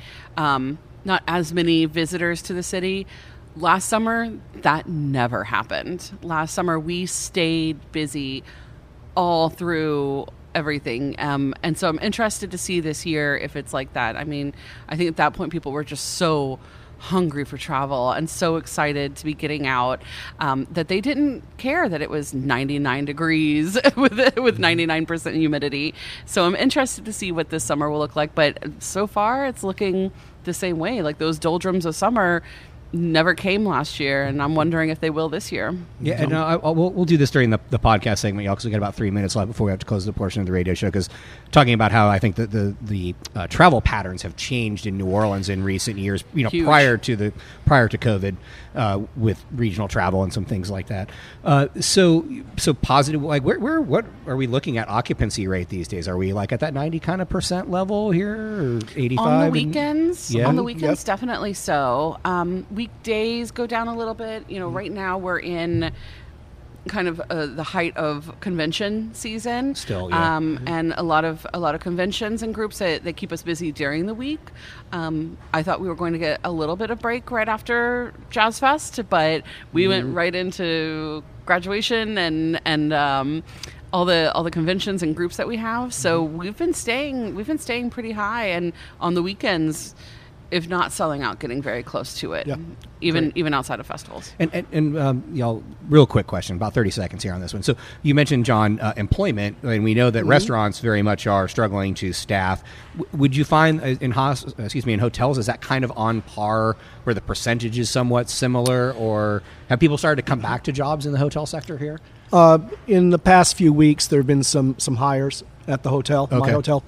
Speaker 5: visitors to the city. Last summer, that never happened. Last summer, we stayed busy all through everything. And so I'm interested to see this year if it's like that. I mean, I think at that point, people were just so hungry for travel and so excited to be getting out that they didn't care that it was 99 degrees with 99% humidity. So I'm interested to see what this summer will look like. But so far, it's looking the same way. Like those doldrums of summer never came last year, and I'm wondering if they will this year.
Speaker 6: Yeah, and we'll do this during the podcast segment, y'all, because we got about 3 minutes left before we have to close the portion of the radio show, because talking about how I think that the travel patterns have changed in New Orleans in recent years,
Speaker 5: Huge.
Speaker 6: prior to COVID, with regional travel and some things like that. So positive, like what are we looking at occupancy rate these days? Are we like at that 90 kind of % level here, or 85?
Speaker 5: On the weekends,
Speaker 6: yeah.
Speaker 5: Yep. Definitely so. Weekdays go down a little bit. Right now we're in kind of the height of convention season.
Speaker 6: Still, yeah.
Speaker 5: And a lot of conventions and groups that keep us busy during the week. I thought we were going to get a little bit of break right after Jazz Fest, but we went right into graduation and all the conventions and groups that we have. So we've been staying pretty high, and on the weekends, if not selling out, getting very close to it.
Speaker 4: Yeah.
Speaker 5: Even outside of festivals.
Speaker 6: And y'all, real quick question, about 30 seconds here on this one. So you mentioned, John, employment, and we know that restaurants very much are struggling to staff. Would you find in hotels, is that kind of on par where the percentage is somewhat similar, or have people started to come back to jobs in the hotel sector here?
Speaker 4: In the past few weeks, there have been some hires at the hotel, my hotel.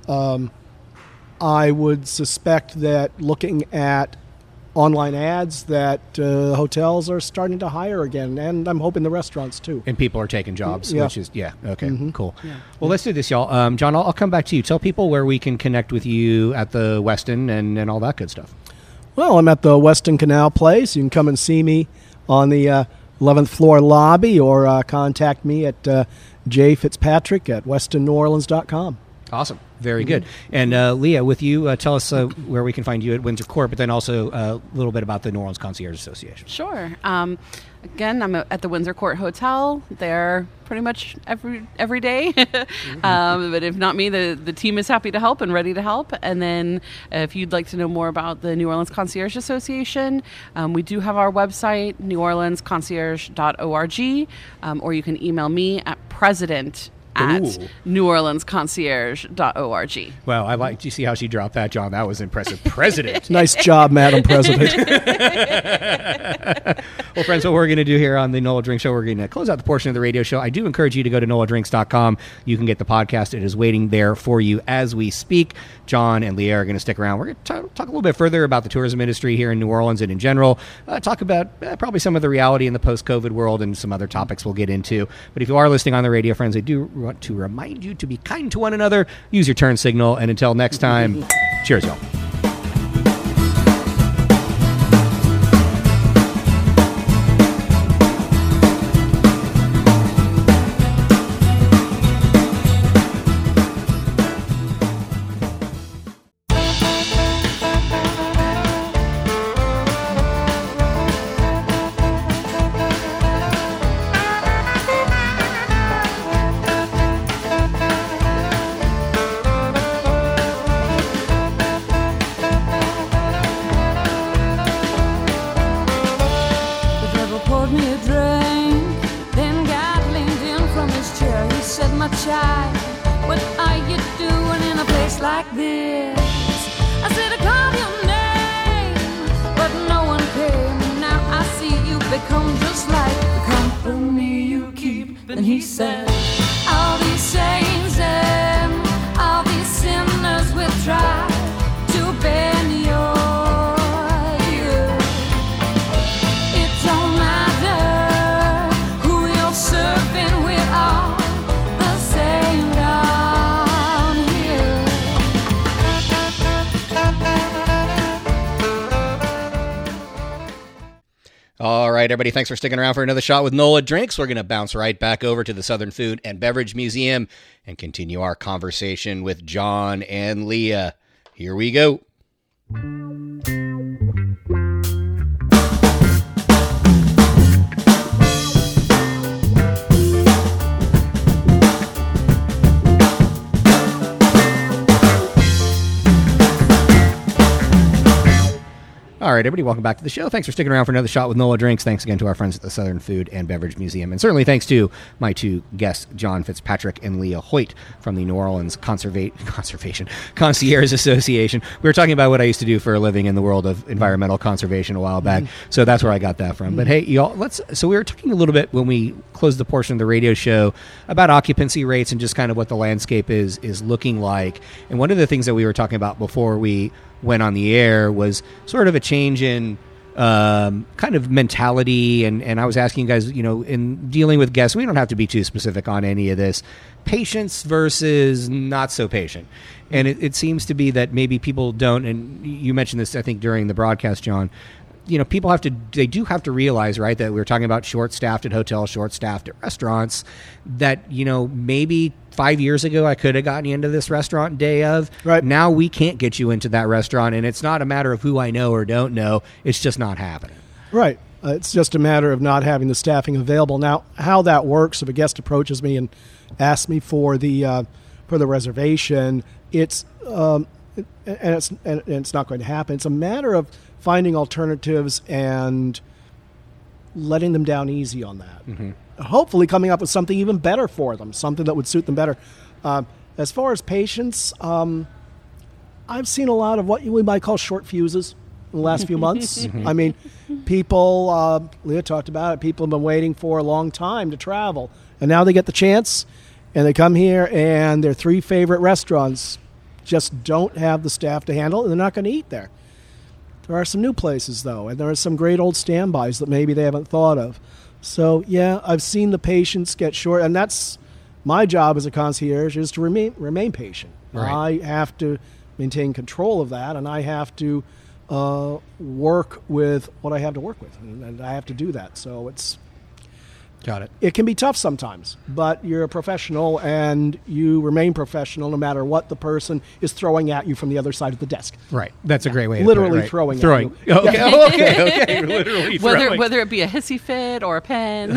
Speaker 4: I would suspect that looking at online ads that hotels are starting to hire again, and I'm hoping the restaurants too.
Speaker 6: And people are taking jobs, which is, cool.
Speaker 5: Yeah.
Speaker 6: Well, let's do this, y'all. John, I'll come back to you. Tell people where we can connect with you at the Westin and all that good stuff.
Speaker 4: Well, I'm at the Westin Canal Place. You can come and see me on the 11th floor lobby, or contact me at jfitzpatrick at westinneworleans.com.
Speaker 6: Awesome. Very good. And Leah, with you, tell us where we can find you at Windsor Court, but then also a little bit about the New Orleans Concierge Association.
Speaker 5: Sure. Again, I'm at the Windsor Court Hotel. There pretty much every day. But if not me, the team is happy to help and ready to help. And then if you'd like to know more about the New Orleans Concierge Association, we do have our website, neworleansconcierge.org, or you can email me at president at neworleansconcierge.org.
Speaker 6: Well, I like. Do you see how she dropped that, John? That was impressive. President.
Speaker 4: Nice job, Madam President.
Speaker 6: Well, friends, what we're going to do here on the NOLA Drink Show, we're going to close out the portion of the radio show. I do encourage you to go to NOLADrinks.com. You can get the podcast. It is waiting there for you as we speak. John and Leah are going to stick around. We're going to talk a little bit further about the tourism industry here in New Orleans and in general. Talk about probably some of the reality in the post-COVID world and some other topics we'll get into. But if you are listening on the radio, friends, I do want to remind you to be kind to one another. Use your turn signal. And until next time, cheers, y'all. All right, everybody, thanks for sticking around for another shot with NOLA Drinks. We're going to bounce right back over to the Southern Food and Beverage Museum and continue our conversation with John and Leah. Here we go. All right, everybody, welcome back to the show. Thanks for sticking around for another shot with NOLA Drinks. Thanks again to our friends at the Southern Food and Beverage Museum. And certainly thanks to my two guests, John Fitzpatrick and Leah Hoyt from the New Orleans Conservation Concierge Association. We were talking about what I used to do for a living in the world of environmental conservation a while back, so that's where I got that from. But hey, y'all, so we were talking a little bit when we closed the portion of the radio show about occupancy rates and just kind of what the landscape is looking like. And one of the things that we were talking about before we went on the air was sort of a change in kind of mentality, and I was asking you guys, in dealing with guests, we don't have to be too specific on any of this, patience versus not so patient. And it seems to be that maybe people don't, and you mentioned this, I think, during the broadcast, John, people they do have to realize, right, that we were talking about short-staffed at hotels, short-staffed at restaurants, that, maybe 5 years ago I could have gotten you into this restaurant day of. Right. Now we can't get you into that restaurant, and it's not a matter of who I know or don't know. It's just not happening. Right.
Speaker 4: It's just a matter of not having the staffing available. Now, how that works, if a guest approaches me and asks me for the reservation, it's it's not going to happen. It's a matter of finding alternatives and letting them down easy on that.
Speaker 6: Mm-hmm.
Speaker 4: Hopefully coming up with something even better for them, something that would suit them better. As far as patients, I've seen a lot of what we might call short fuses in the last few months. I mean, people, Leah talked about it, people have been waiting for a long time to travel, and now they get the chance, and they come here, and their 3 favorite restaurants just don't have the staff to handle it, and they're not going to eat there. There are some new places, though, and there are some great old standbys that maybe they haven't thought of. So, yeah, I've seen the patients get short, and that's my job as a concierge, is to remain patient.
Speaker 6: Right.
Speaker 4: I have to maintain control of that, and I have to work with what I have to work with, and I have to do that. So it's...
Speaker 6: Got it.
Speaker 4: It can be tough sometimes, but you're a professional, and you remain professional no matter what the person is throwing at you from the other side of the desk.
Speaker 6: Right. That's a great way to
Speaker 4: literally
Speaker 6: put it, right?
Speaker 4: throwing at you.
Speaker 6: Okay. Oh, okay. Literally throwing.
Speaker 5: Whether it be a hissy fit or a pen.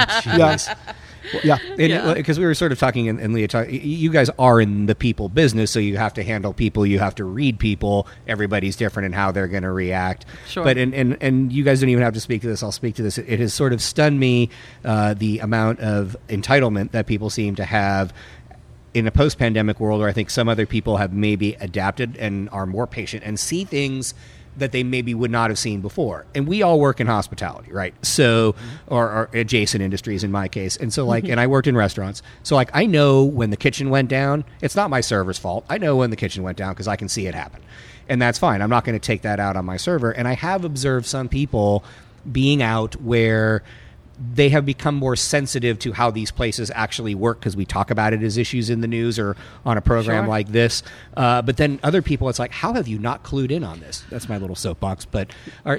Speaker 4: Yeah.
Speaker 6: Because we were sort of talking, and Leah, you guys are in the people business, so you have to handle people, you have to read people. Everybody's different in how they're going to react.
Speaker 5: Sure.
Speaker 6: But and you guys don't even have to speak to this. I'll speak to this. It has sort of stunned me, the amount of entitlement that people seem to have in a post-pandemic world, where I think some other people have maybe adapted and are more patient and see things that they maybe would not have seen before. And we all work in hospitality, right? So, or adjacent industries in my case. And so and I worked in restaurants. So I know when the kitchen went down, it's not my server's fault. I know when the kitchen went down because I can see it happen. And that's fine. I'm not going to take that out on my server. And I have observed some people being out where they have become more sensitive to how these places actually work, because we talk about it as issues in the news or on a program like this. But then other people, it's like, how have you not clued in on this? That's my little soapbox. But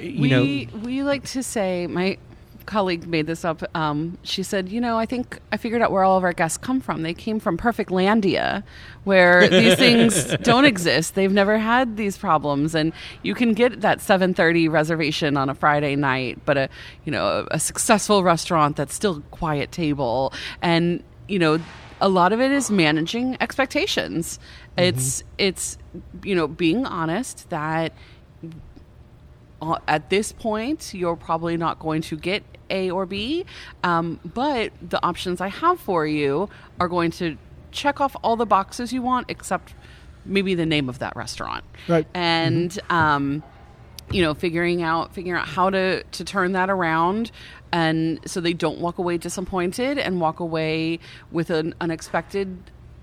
Speaker 5: we like to say, my colleague made this up. She said, I think I figured out where all of our guests come from. They came from Perfect Landia, where these things don't exist. They've never had these problems, and you can get that 7:30 reservation on a Friday night, but a successful restaurant that's still quiet table, and a lot of it is managing expectations. It's being honest that at this point, you're probably not going to get A or B, but the options I have for you are going to check off all the boxes you want, except maybe the name of that restaurant.
Speaker 4: Right.
Speaker 5: And figuring out how to turn that around, and so they don't walk away disappointed and walk away with an unexpected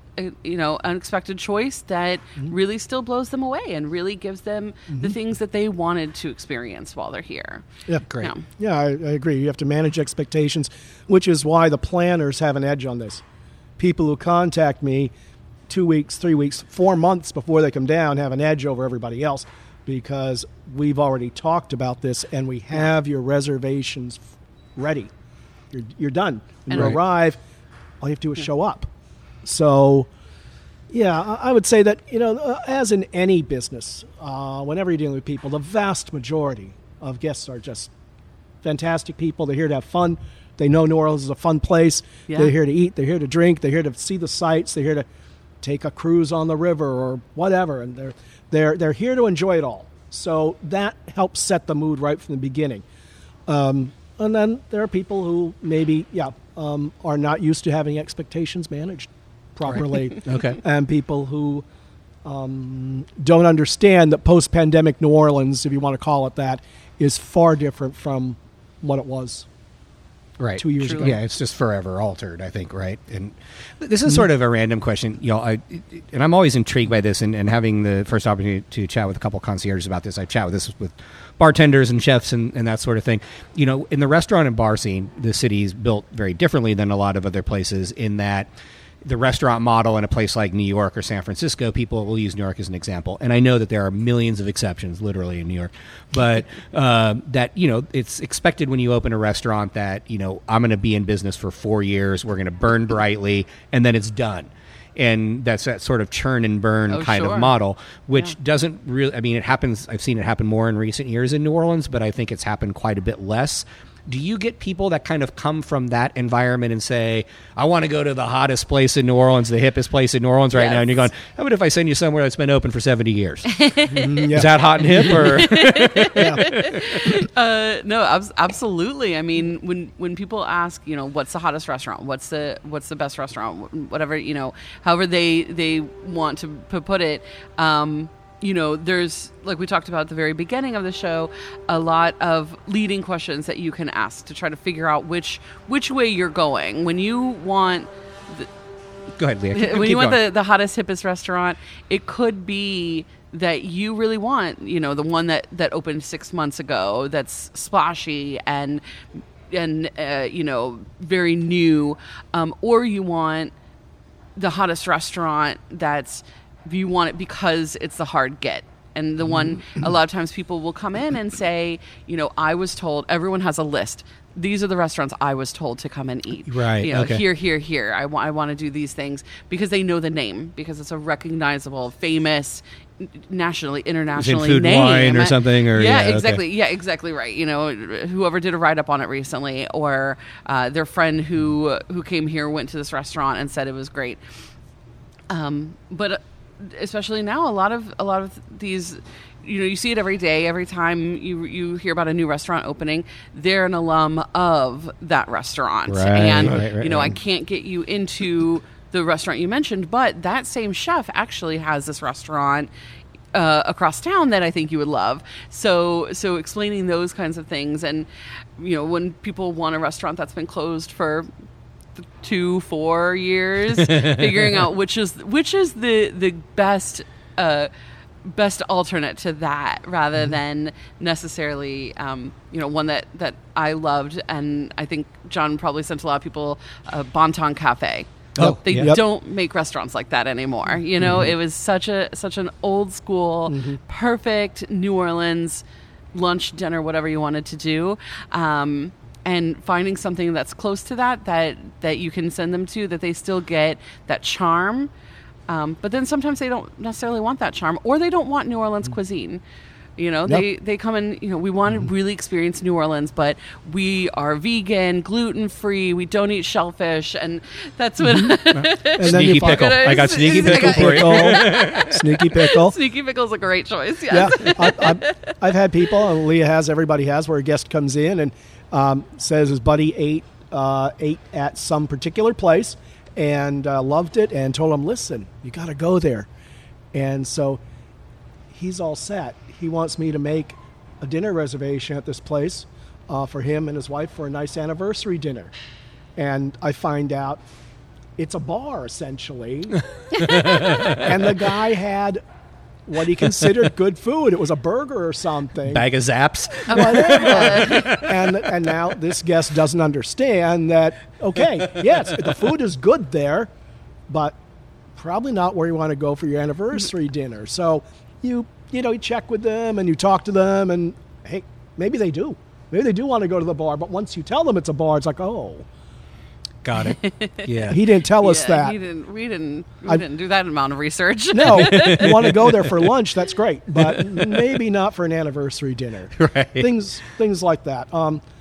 Speaker 5: choice that really still blows them away and really gives them the things that they wanted to experience while they're here.
Speaker 4: Yeah, great. Yeah, I agree. You have to manage expectations, which is why the planners have an edge on this. People who contact me 2 weeks, 3 weeks, 4 months before they come down have an edge over everybody else, because we've already talked about this and we have your reservations ready. You're done. When you arrive, all you have to do is show up. So, yeah, I would say that, as in any business, whenever you're dealing with people, the vast majority of guests are just fantastic people. They're here to have fun. They know New Orleans is a fun place. Yeah. They're here to eat. They're here to drink. They're here to see the sights. They're here to take a cruise on the river or whatever. And they're here to enjoy it all. So that helps set the mood right from the beginning. And then there are people who maybe, are not used to having expectations managed properly.
Speaker 6: Right. Okay.
Speaker 4: And people who don't understand that post-pandemic New Orleans, if you want to call it that, is far different from what it was 2 years ago.
Speaker 6: Yeah, it's just forever altered, I think, right? And this is sort of a random question. And I'm always intrigued by this, and having the first opportunity to chat with a couple concierges about this. I chat with bartenders and chefs and that sort of thing. In the restaurant and bar scene, the city is built very differently than a lot of other places, in that the restaurant model in a place like New York or San Francisco, people will use New York as an example. And I know that there are millions of exceptions, literally, in New York. But that, it's expected when you open a restaurant that, I'm going to be in business for 4 years. We're going to burn brightly, and then it's done. And that's that sort of churn and burn of model, which doesn't really, it happens, I've seen it happen more in recent years in New Orleans, but I think it's happened quite a bit less. do you get people that kind of come from that environment and say, I want to go to the hottest place in New Orleans, the hippest place in New Orleans right now? And you're going, how about if I send you somewhere that's been open for 70 years? Is that hot and hip? Or
Speaker 5: No, absolutely. I mean, when people ask, what's the hottest restaurant? What's the best restaurant? Whatever, however they want to put it. There's, like we talked about at the very beginning of the show, a lot of leading questions that you can ask to try to figure out which way you're going. When you want
Speaker 6: go ahead, Leah.
Speaker 5: When you want the hottest, hippest restaurant, it could be that you really want, the one that opened 6 months ago, that's splashy and very new, or you want the hottest restaurant that's, you want it because it's the hard get. And the one, a lot of times people will come in and say, I was told, everyone has a list. These are the restaurants I was told to come and eat.
Speaker 6: Right. Okay.
Speaker 5: Here. I want to do these things because they know the name, because it's a recognizable, famous, nationally, internationally
Speaker 6: Food
Speaker 5: name.
Speaker 6: Wine or something. Or,
Speaker 5: exactly.
Speaker 6: Okay.
Speaker 5: Yeah, exactly right. Whoever did a write-up on it recently, or their friend who came here went to this restaurant and said it was great. But especially now, a lot of these, you see it every day. Every time you hear about a new restaurant opening, they're an alum of that restaurant.
Speaker 6: Right,
Speaker 5: and
Speaker 6: right.
Speaker 5: I can't get you into the restaurant you mentioned, but that same chef actually has this restaurant across town that I think you would love. So explaining those kinds of things, and when people want a restaurant that's been closed for 2-4 years, figuring out which is the best alternate to that, rather than necessarily one that I loved, and I think John probably sent a lot of people, Bon Ton Cafe. They don't make restaurants like that anymore. It was such an old school, perfect New Orleans lunch, dinner, whatever you wanted to do. And finding something that's close to that you can send them to, that they still get that charm. But then sometimes they don't necessarily want that charm, or they don't want New Orleans cuisine. They come in, we want to really experience New Orleans, but we are vegan, gluten-free, we don't eat shellfish, and that's what...
Speaker 6: Sneaky pickle. I got sneaky pickle for you.
Speaker 4: Sneaky pickle.
Speaker 5: Sneaky pickle's a great choice, yes.
Speaker 4: Yeah, I've had people, and Leah has, everybody has, where a guest comes in and says his buddy ate at some particular place and loved it, and told him, listen, you got to go there. And so he's all set. He wants me to make a dinner reservation at this place for him and his wife for a nice anniversary dinner. And I find out it's a bar, essentially. And the guy had what he considered good food. It was a burger or something.
Speaker 6: Bag of Zaps.
Speaker 4: Whatever. and now this guest doesn't understand that, okay, yes, the food is good there, but probably not where you want to go for your anniversary dinner. So you check with them and you talk to them, and hey, maybe they do. Maybe they do want to go to the bar, but once you tell them it's a bar, it's like, oh.
Speaker 6: Got it. Yeah.
Speaker 4: He didn't tell us that.
Speaker 5: We didn't do that amount of research.
Speaker 4: No. You want to go there for lunch, that's great, but maybe not for an anniversary dinner.
Speaker 6: Right.
Speaker 4: Things like that.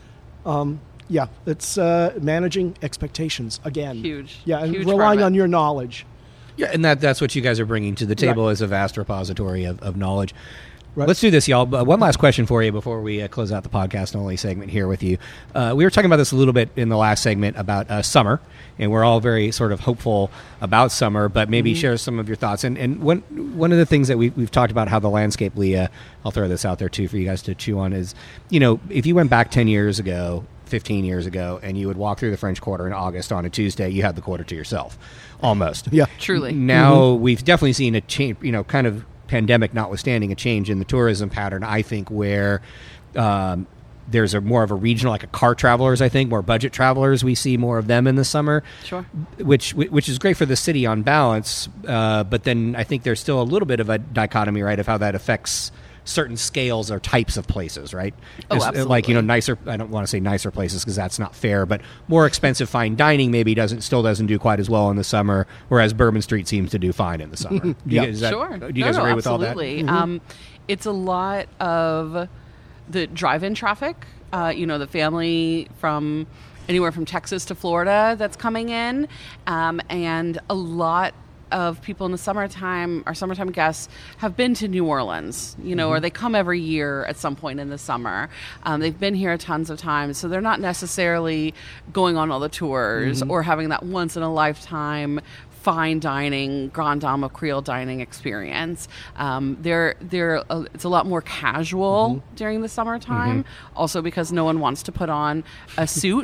Speaker 4: Yeah, it's managing expectations again.
Speaker 5: Huge.
Speaker 4: Yeah, and
Speaker 5: huge
Speaker 4: relying on your knowledge.
Speaker 6: Yeah, and that's what you guys are bringing to the table, as a vast repository of knowledge.
Speaker 4: Right.
Speaker 6: Let's do this, y'all. One last question for you before we close out the podcast-only segment here with you. We were talking about this a little bit in the last segment about summer, and we're all very sort of hopeful about summer, but maybe share some of your thoughts. And one of the things that we've talked about, how the landscape, Leah, I'll throw this out there too for you guys to chew on, is, if you went back 10 years ago, 15 years ago, and you would walk through the French Quarter in August on a Tuesday, you had the quarter to yourself, almost.
Speaker 4: Yeah.
Speaker 5: Truly.
Speaker 6: Now we've definitely seen a change, kind of pandemic notwithstanding, a change in the tourism pattern, I think, where there's more of a regional, like a car travelers, I think, more budget travelers. We see more of them in the summer.
Speaker 5: Sure.
Speaker 6: Which is great for the city on balance, but then I think there's still a little bit of a dichotomy, right, of how that affects certain scales or types of places, right?
Speaker 5: Oh, absolutely.
Speaker 6: Like, nicer, I don't want to say nicer places because that's not fair, but more expensive fine dining maybe still doesn't do quite as well in the summer, whereas Bourbon Street seems to do fine in the summer.
Speaker 5: Sure.
Speaker 6: Do you guys agree with all that?
Speaker 5: Absolutely. It's a lot of the drive-in traffic. The family from anywhere from Texas to Florida that's coming in, and a lot of people in the summertime, our summertime guests, have been to New Orleans, or they come every year at some point in the summer. They've been here tons of times, so they're not necessarily going on all the tours or having that once-in-a-lifetime fine dining, Grand Dame of Creole dining experience. It's a lot more casual during the summertime, also because no one wants to put on a suit.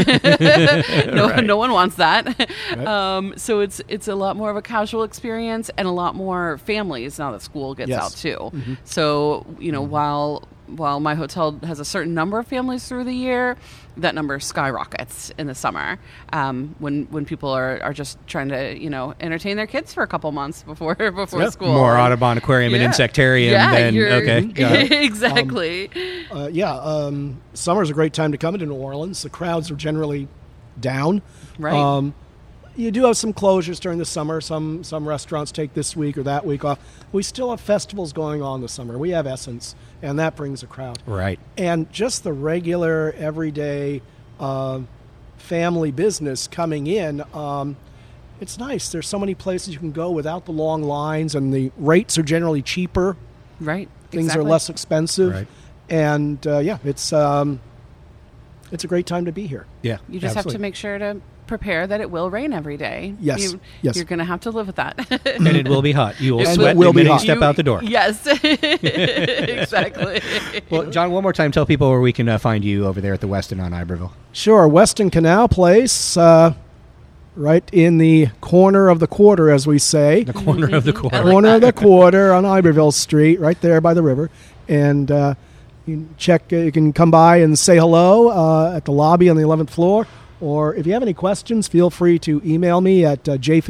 Speaker 5: No one wants that. Right. So it's a lot more of a casual experience and a lot more families now that school gets out too. So, while my hotel has a certain number of families through the year, that number skyrockets in the summer when people are just trying to entertain their kids for a couple months before school.
Speaker 6: More Audubon Aquarium and Insectarium than
Speaker 5: exactly.
Speaker 4: Summer's a great time to come into New Orleans. The crowds are generally down.
Speaker 5: Right.
Speaker 4: You do have some closures during the summer. Some restaurants take this week or that week off. We still have festivals going on this summer. We have Essence, and that brings a crowd.
Speaker 6: Right.
Speaker 4: And just the regular, everyday family business coming in, it's nice. There's so many places you can go without the long lines, and the rates are generally cheaper.
Speaker 5: Right.
Speaker 4: Things are less expensive.
Speaker 6: Right.
Speaker 4: And, it's a great time to be here.
Speaker 6: Yeah.
Speaker 5: You just have to make sure to prepare that it will rain every day.
Speaker 4: Yes.
Speaker 5: You're going to have to live with that.
Speaker 6: And it will be hot. You will
Speaker 4: And
Speaker 6: sweat
Speaker 4: it will
Speaker 6: the
Speaker 4: be
Speaker 6: minute you
Speaker 4: hot.
Speaker 6: step out the door.
Speaker 5: Yes. Exactly.
Speaker 6: Well, John, one more time, tell people where we can find you over there at the Westin on Iberville.
Speaker 4: Sure. Westin Canal Place, right in the corner of the quarter, as we say.
Speaker 6: The corner of the quarter.
Speaker 4: Corner of the quarter on Iberville Street, right there by the river. And you can come by and say hello at the lobby on the 11th floor. Or if you have any questions, feel free to email me at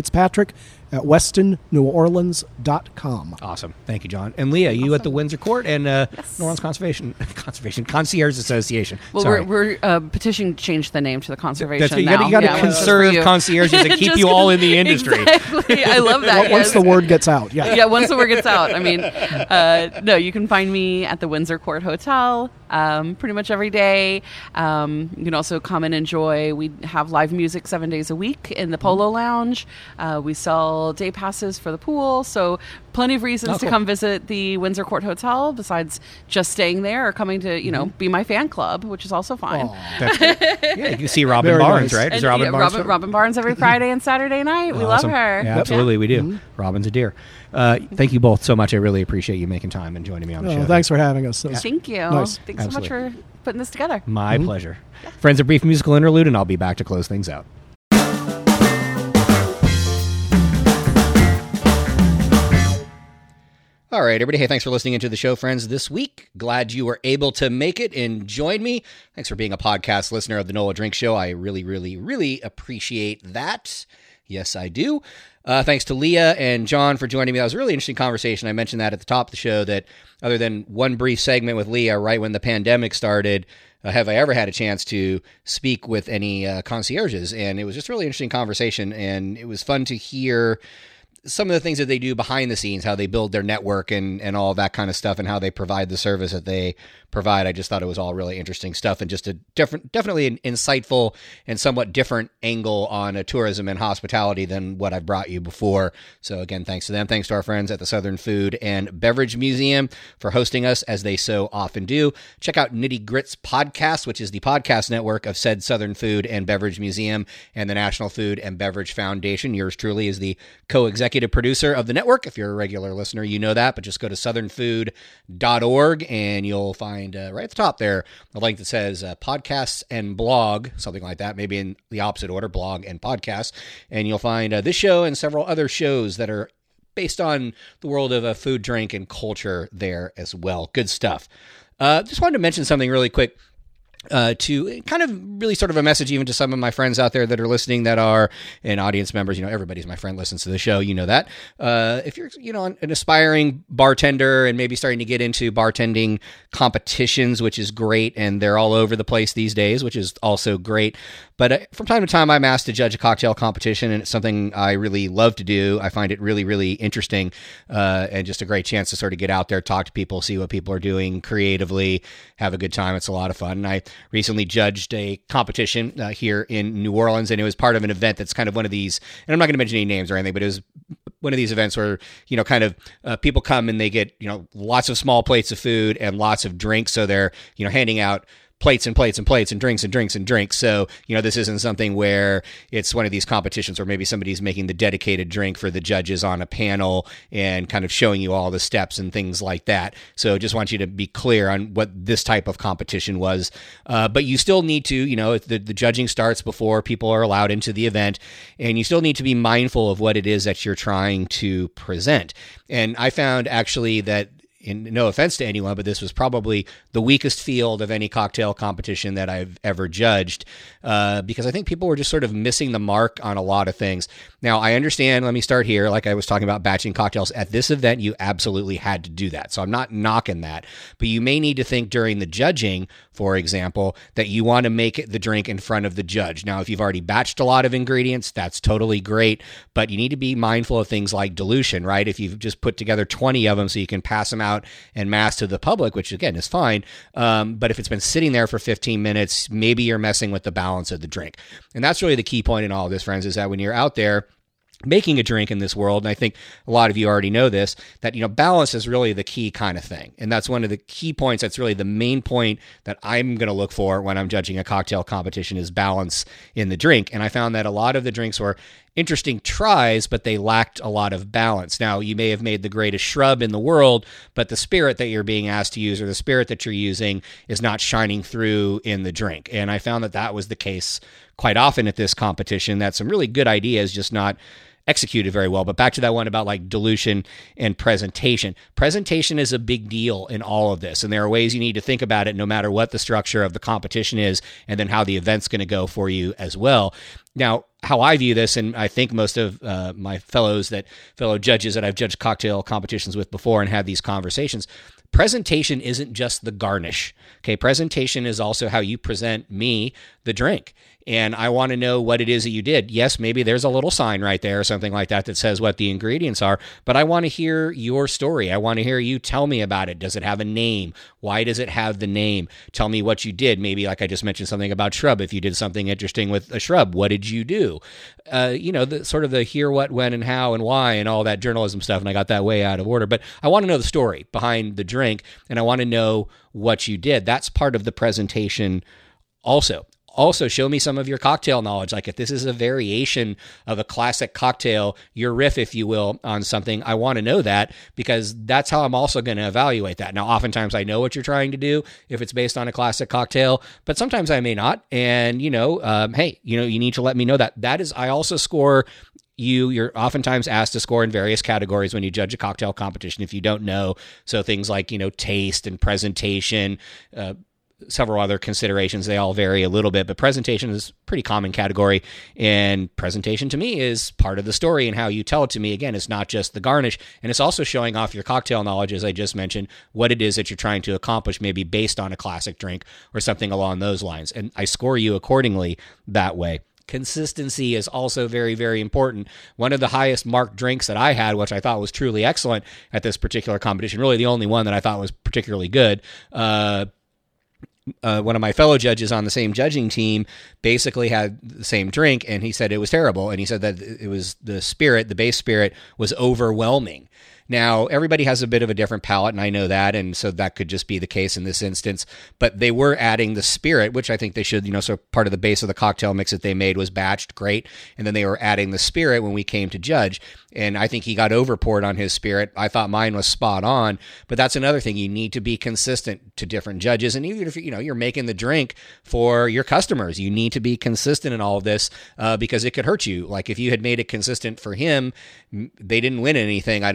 Speaker 4: jfitzpatrick@westinneworleans.com.
Speaker 6: Awesome. Thank you, John. And Leah, you at the Windsor Court and New Orleans Conservation Concierge Association.
Speaker 5: Well,
Speaker 6: Sorry.
Speaker 5: we're petitioning to change the name to the Conservation
Speaker 6: That's, you
Speaker 5: now.
Speaker 6: got to conserve concierges and keep you all in the industry.
Speaker 5: Exactly. I love that.
Speaker 4: Once the word gets out. Yeah.
Speaker 5: Yeah, once the word gets out. I mean, no, you can find me at the Windsor Court Hotel pretty much every day. You can also come and enjoy. We have live music 7 days a week in the Polo Lounge. We sell day passes for the pool. So plenty of reasons to come visit the Windsor Court Hotel besides just staying there or coming to, be my fan club, which is also fine.
Speaker 6: Yeah, you can see Robin
Speaker 4: Very
Speaker 6: Barnes,
Speaker 4: nice.
Speaker 6: right? Is
Speaker 5: And,
Speaker 6: Robin Barnes?
Speaker 5: Robin Barnes every Friday and Saturday night. We love her.
Speaker 6: Yeah, absolutely, we do. Robin's a dear. Thank you both so much. I really appreciate you making time and joining me on the show.
Speaker 4: Thanks for having us.
Speaker 5: Thank you.
Speaker 4: Nice.
Speaker 5: Thanks so much for putting this together.
Speaker 6: My pleasure. Friends, a brief musical interlude, and I'll be back to close things out.
Speaker 2: All right, everybody. Hey, thanks for listening into the show, friends, this week. Glad you were able to make it and join me. Thanks for being a podcast listener of the Nola Drink Show. I really, really, really appreciate that. Yes, I do. Thanks to Leah and John for joining me. That was a really interesting conversation. I mentioned that at the top of the show, that other than one brief segment with Leah right when the pandemic started, have I ever had a chance to speak with any concierges. And it was just a really interesting conversation, and it was fun to hear some of the things that they do behind the scenes, how they build their network and all that kind of stuff, and how they provide the service that they provide. I just thought it was all really interesting stuff, and just a definitely an insightful and somewhat different angle on tourism and hospitality than what I've brought you before. So again, thanks to them. Thanks to our friends at the Southern Food and Beverage Museum for hosting us, as they so often do. Check out Nitty Grits Podcast, which is the podcast network of said Southern Food and Beverage Museum and the National Food and Beverage Foundation. Yours truly is the co-executive producer of the network. If you're a regular listener, you know that, but just go to southernfood.org and you'll find right at the top there a link that says podcasts and blog, something like that, maybe in the opposite order, blog and podcasts, and you'll find this show and several other shows that are based on the world of food, drink, and culture there as well. Good stuff. Just wanted to mention something really quick. to kind of really sort of a message even to some of my friends out there that are listening that are and audience members. Everybody's my friend, listens to the show, that. If you're, an aspiring bartender and maybe starting to get into bartending competitions, which is great, and they're all over the place these days, which is also great. But from time to time, I'm asked to judge a cocktail competition, and it's something I really love to do. I find it really, really interesting and just a great chance to sort of get out there, talk to people, see what people are doing creatively, have a good time. It's a lot of fun. And I recently judged a competition here in New Orleans, and it was part of an event that's kind of one of these, and I'm not going to mention any names or anything, but it was one of these events where, people come and they get, lots of small plates of food and lots of drinks. So they're, handing out plates and plates and plates and drinks and drinks and drinks. So, this isn't something where it's one of these competitions where maybe somebody's making the dedicated drink for the judges on a panel and kind of showing you all the steps and things like that. So just want you to be clear on what this type of competition was. But you still need to, the judging starts before people are allowed into the event, and you still need to be mindful of what it is that you're trying to present. And I found actually that, and no offense to anyone, but this was probably the weakest field of any cocktail competition that I've ever judged, because I think people were just sort of missing the mark on a lot of things. Now, I understand, let me start here, like I was talking about batching cocktails. At this event, you absolutely had to do that. So I'm not knocking that. But you may need to think during the judging, for example, that you want to make the drink in front of the judge. Now, if you've already batched a lot of ingredients, that's totally great. But you need to be mindful of things like dilution, right? If you've just put together 20 of them so you can pass them out and mass to the public, which again is fine. But if it's been sitting there for 15 minutes, maybe you're messing with the balance of the drink. And that's really the key point in all of this, friends, is that when you're out there making a drink in this world, and I think a lot of you already know this, that, balance is really the key kind of thing. And that's one of the key points. That's really the main point that I'm going to look for when I'm judging a cocktail competition is balance in the drink. And I found that a lot of the drinks were interesting tries, but they lacked a lot of balance. Now, you may have made the greatest shrub in the world, but the spirit that you're being asked to use or the spirit that you're using is not shining through in the drink. And I found that that was the case quite often at this competition, that some really good ideas just not executed very well. But back to that one about like dilution and presentation. Presentation is a big deal in all of this. And there are ways you need to think about it no matter what the structure of the competition is, and then how the event's going to go for you as well. Now, how I view this, and I think most of my fellow judges that I've judged cocktail competitions with before and had these conversations, presentation isn't just the garnish. Okay, presentation is also how you present me the drink. And I want to know what it is that you did. Yes, maybe there's a little sign right there or something like that that says what the ingredients are, but I want to hear your story. I want to hear you tell me about it. Does it have a name? Why does it have the name? Tell me what you did. Maybe like I just mentioned something about shrub. If you did something interesting with a shrub, what did you do? The sort of the here, what, when, and how, and why, and all that journalism stuff. And I got that way out of order, but I want to know the story behind the drink, and I want to know what you did. That's part of the presentation also. Also, show me some of your cocktail knowledge. Like if this is a variation of a classic cocktail, your riff, if you will, on something, I want to know that, because that's how I'm also going to evaluate that. Now, oftentimes I know what you're trying to do if it's based on a classic cocktail, but sometimes I may not. And, hey, you need to let me know that. That is, I also score you're oftentimes asked to score in various categories when you judge a cocktail competition if you don't know. So things like, taste and presentation, several other considerations. They all vary a little bit, but presentation is a pretty common category. And presentation to me is part of the story, and how you tell it to me. Again, it's not just the garnish, and it's also showing off your cocktail knowledge, as I just mentioned, what it is that you're trying to accomplish, maybe based on a classic drink or something along those lines. And I score you accordingly that way. Consistency is also very, very important. One of the highest marked drinks that I had, which I thought was truly excellent at this particular competition, really the only one that I thought was particularly good, one of my fellow judges on the same judging team basically had the same drink, and he said it was terrible. And he said that it was the base spirit was overwhelming. Now, everybody has a bit of a different palate, and I know that, and so that could just be the case in this instance. But they were adding the spirit, which I think they should, so part of the base of the cocktail mix that they made was batched, great, and then they were adding the spirit when we came to judge. And I think he got overpoured on his spirit. I thought mine was spot on, but that's another thing. You need to be consistent to different judges, and even if you're making the drink for your customers, you need to be consistent in all of this because it could hurt you. Like if you had made it consistent for him, they didn't win anything, I don't think,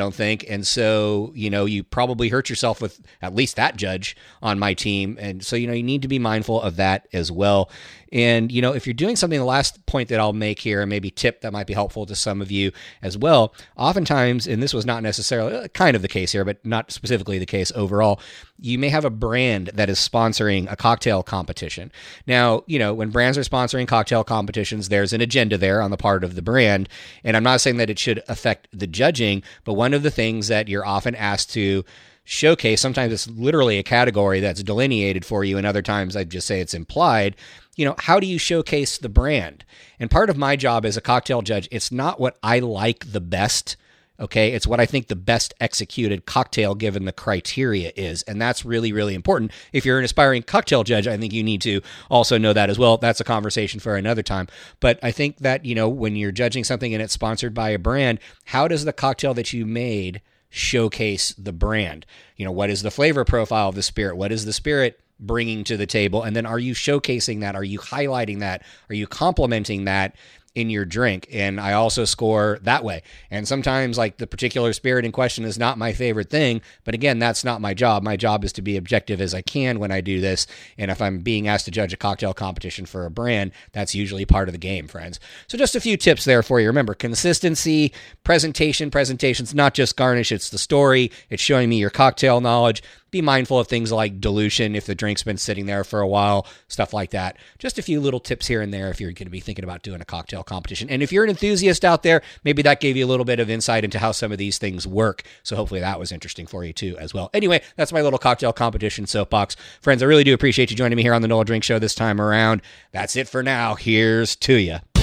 Speaker 2: And so, you probably hurt yourself with at least that judge on my team. And so, you need to be mindful of that as well. And, if you're doing something, the last point that I'll make here, and maybe tip that might be helpful to some of you as well, oftentimes, and this was not necessarily kind of the case here, but not specifically the case overall, you may have a brand that is sponsoring a cocktail competition. Now, when brands are sponsoring cocktail competitions, there's an agenda there on the part of the brand. And I'm not saying that it should affect the judging, but one of the things that you're often asked to showcase, sometimes it's literally a category that's delineated for you, and other times I'd just say it's implied. How do you showcase the brand? And part of my job as a cocktail judge, it's not what I like the best, okay? It's what I think the best executed cocktail given the criteria is. And that's really, really important. If you're an aspiring cocktail judge, I think you need to also know that as well. That's a conversation for another time. But I think that, when you're judging something and it's sponsored by a brand, how does the cocktail that you made showcase the brand? What is the flavor profile of the spirit? What is the spirit bringing to the table? And then are you showcasing that? Are you highlighting that? Are you complimenting that in your drink? And I also score that way. And sometimes like the particular spirit in question is not my favorite thing, but again, that's not my job. My job is to be objective as I can when I do this. And if I'm being asked to judge a cocktail competition for a brand, that's usually part of the game, friends. So just a few tips there for you. Remember, consistency, presentation's not just garnish, it's the story. It's showing me your cocktail knowledge. Be mindful of things like dilution if the drink's been sitting there for a while, stuff like that. Just a few little tips here and there if you're going to be thinking about doing a cocktail competition. And if you're an enthusiast out there, maybe that gave you a little bit of insight into how some of these things work. So hopefully that was interesting for you too as well. Anyway, that's my little cocktail competition soapbox. Friends, I really do appreciate you joining me here on the Noel Drink Show this time around. That's it for now. Here's to you.